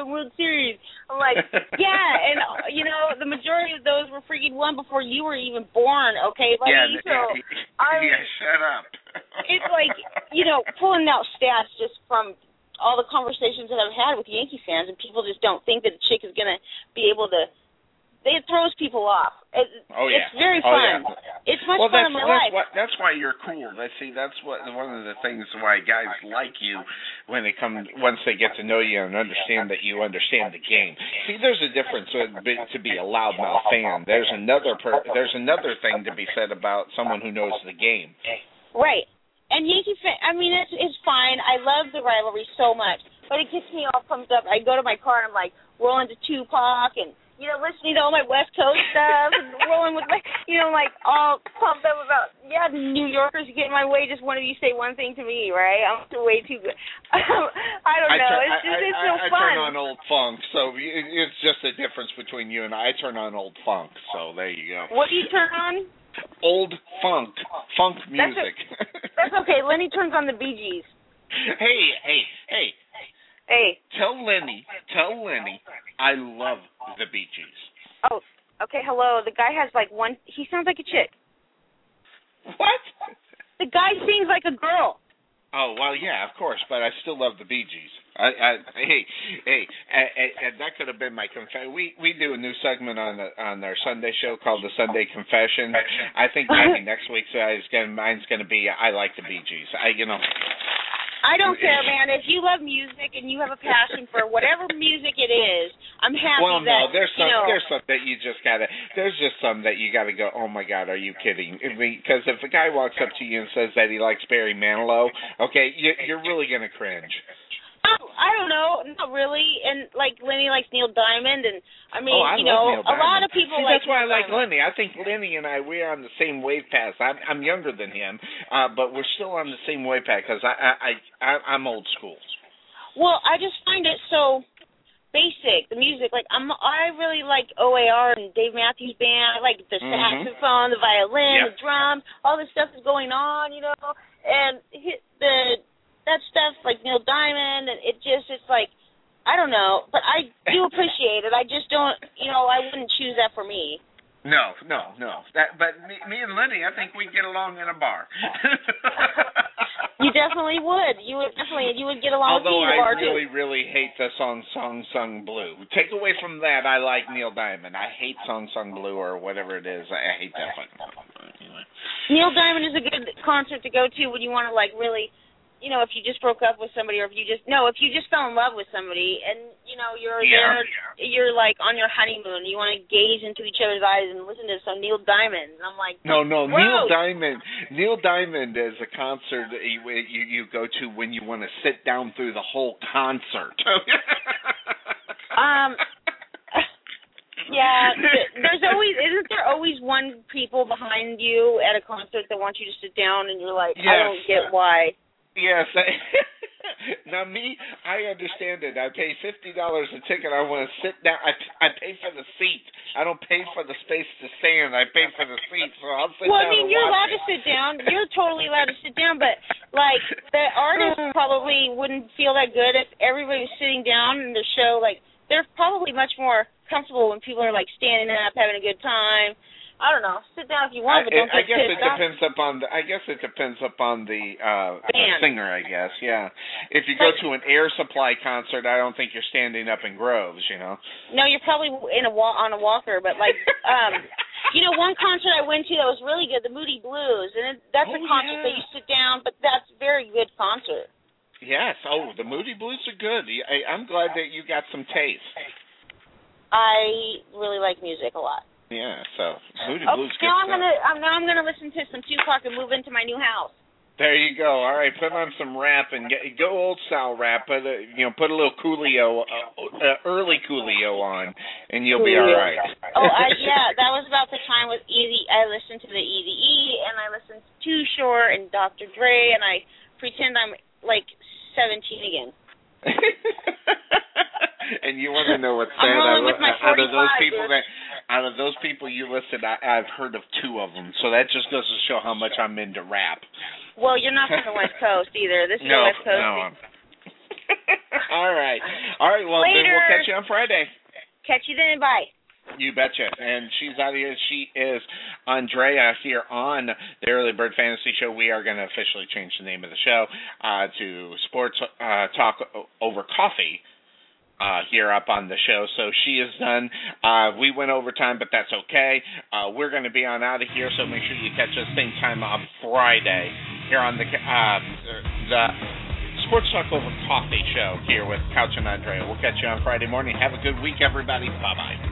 I'm like, yeah, and, you know, the majority of those were freaking won before you were even born, okay, buddy? Yeah, shut up. It's like, you know, pulling out stats just from all the conversations that I've had with Yankee fans, and people just don't think that a chick is going to be able to, it throws people off. It's very fun. Yeah. It's much fun in my life. That's why you're cool. That's one of the things why guys like you once they get to know you and understand that you understand the game. See, there's a difference to be a loudmouth fan. There's another thing to be said about someone who knows the game. Right. And Yankee fan, I mean, it's fine. I love the rivalry so much, but it gets me all pumped up. I go to my car and I'm like rolling to Tupac and, you know, listening to all my West Coast stuff and rolling with my, you know, like all pumped up about, New Yorkers get in my way. Just one of you say one thing to me, right? I'm way too good. I don't know. It's so fun. I turn on old funk, so it's just a difference between you and I. I turn on old funk, so there you go. What do you turn on? Old funk music. That's okay. Lenny turns on the Bee Gees. Hey. Hey. Tell Lenny, I love the Bee Gees. Oh, okay, hello. The guy has like he sounds like a chick. What? The guy sings like a girl. Oh, well, yeah, of course, but I still love the Bee Gees. And that could have been my confession. We do a new segment on our Sunday show called the Sunday Confession. I think maybe next week's mine's going to be I like the Bee Gees. I don't care, man. If you love music and you have a passion for whatever music it is, I'm happy well, that, no, there's some that you just gotta. There's just some that you gotta go. Oh my God, are you kidding? Because if a guy walks up to you and says that he likes Barry Manilow, okay, you're really gonna cringe. I don't know, not really. And like Lenny likes Neil Diamond, and I mean, I love Neil a lot of people like. That's why I like Lenny. I think Lenny and we're on the same wave path. I'm younger than him, but we're still on the same wave path because I'm old school. Well, I just find it so basic, the music. Like I really like OAR and Dave Matthews Band. I like the saxophone, the violin, the drums, all this stuff is going on, you know. And that stuff like Neil Diamond, and it's like, I don't know, but I do appreciate it. I just don't, you know, I wouldn't choose that for me. No. But me and Lenny, I think we'd get along in a bar. You definitely would. You would get along Although with me in a bar, I really hate the song Sung Blue. Take away from that, I like Neil Diamond. I hate Sung Blue or whatever it is. I hate that one. Anyway. Neil Diamond is a good concert to go to when you want to, like, really, you know, if you just broke up with somebody, or if you just fell in love with somebody, and, you know, you're you're like on your honeymoon, you want to gaze into each other's eyes and listen to some Neil Diamond, and I'm like, no, whoa. Neil Diamond is a concert that you go to when you want to sit down through the whole concert. Yeah, isn't there always one people behind you at a concert that want you to sit down, and you're like, yes. I don't get why. Yes. Now, me, I understand it. I pay $50 a ticket. I want to sit down. I pay for the seat. I don't pay for the space to stand. I pay for the seat, so I'll sit down. Well, I mean, you're allowed to sit down. You're totally allowed to sit down, but, like, the artist probably wouldn't feel that good if everybody was sitting down in the show. Like, they're probably much more comfortable when people are, like, standing up, having a good time. I don't know. Sit down if you want, but don't get pissed off. I guess it depends upon the singer, I guess. Yeah. If you go to an Air Supply concert, I don't think you're standing up in groves, you know. No, you're probably on a walker, but like you know, one concert I went to that was really good, the Moody Blues, and that's a concert that you sit down, but that's a very good concert. Yes. Oh, the Moody Blues are good. I'm glad that you got some taste. I really like music a lot. Yeah, so Moody Blues. Now I'm gonna listen to some Tupac and move into my new house. There you go. All right, put on some rap and go old style rap. Put a little Coolio, early Coolio on, and you'll be all right. Yeah, that was about the time with Easy. I listened to the Eazy-E, and I listened to Too Short and Dr. Dre, and I pretend I'm like 17 again. And you want to know what's sad? Out of those people you listed, I've heard of two of them, so that just goes to show how much I'm into rap. Well, you're not from the West Coast either. This is the West Coast. No. All right. Well, Later. Then we'll catch you on Friday. Catch you then. Bye. You betcha. And she's out here. She is Andrea here on the Early Bird Fantasy Show. We are going to officially change the name of the show to Sports Talk Over Coffee. Here up on the show. So she is done. We went over time, but that's okay. We're going to be on out of here, so make sure you catch us same time on Friday here on the Sports Talk Over Coffee show here with Couch and Andrea. We'll catch you on Friday morning. Have a good week, everybody. Bye-bye.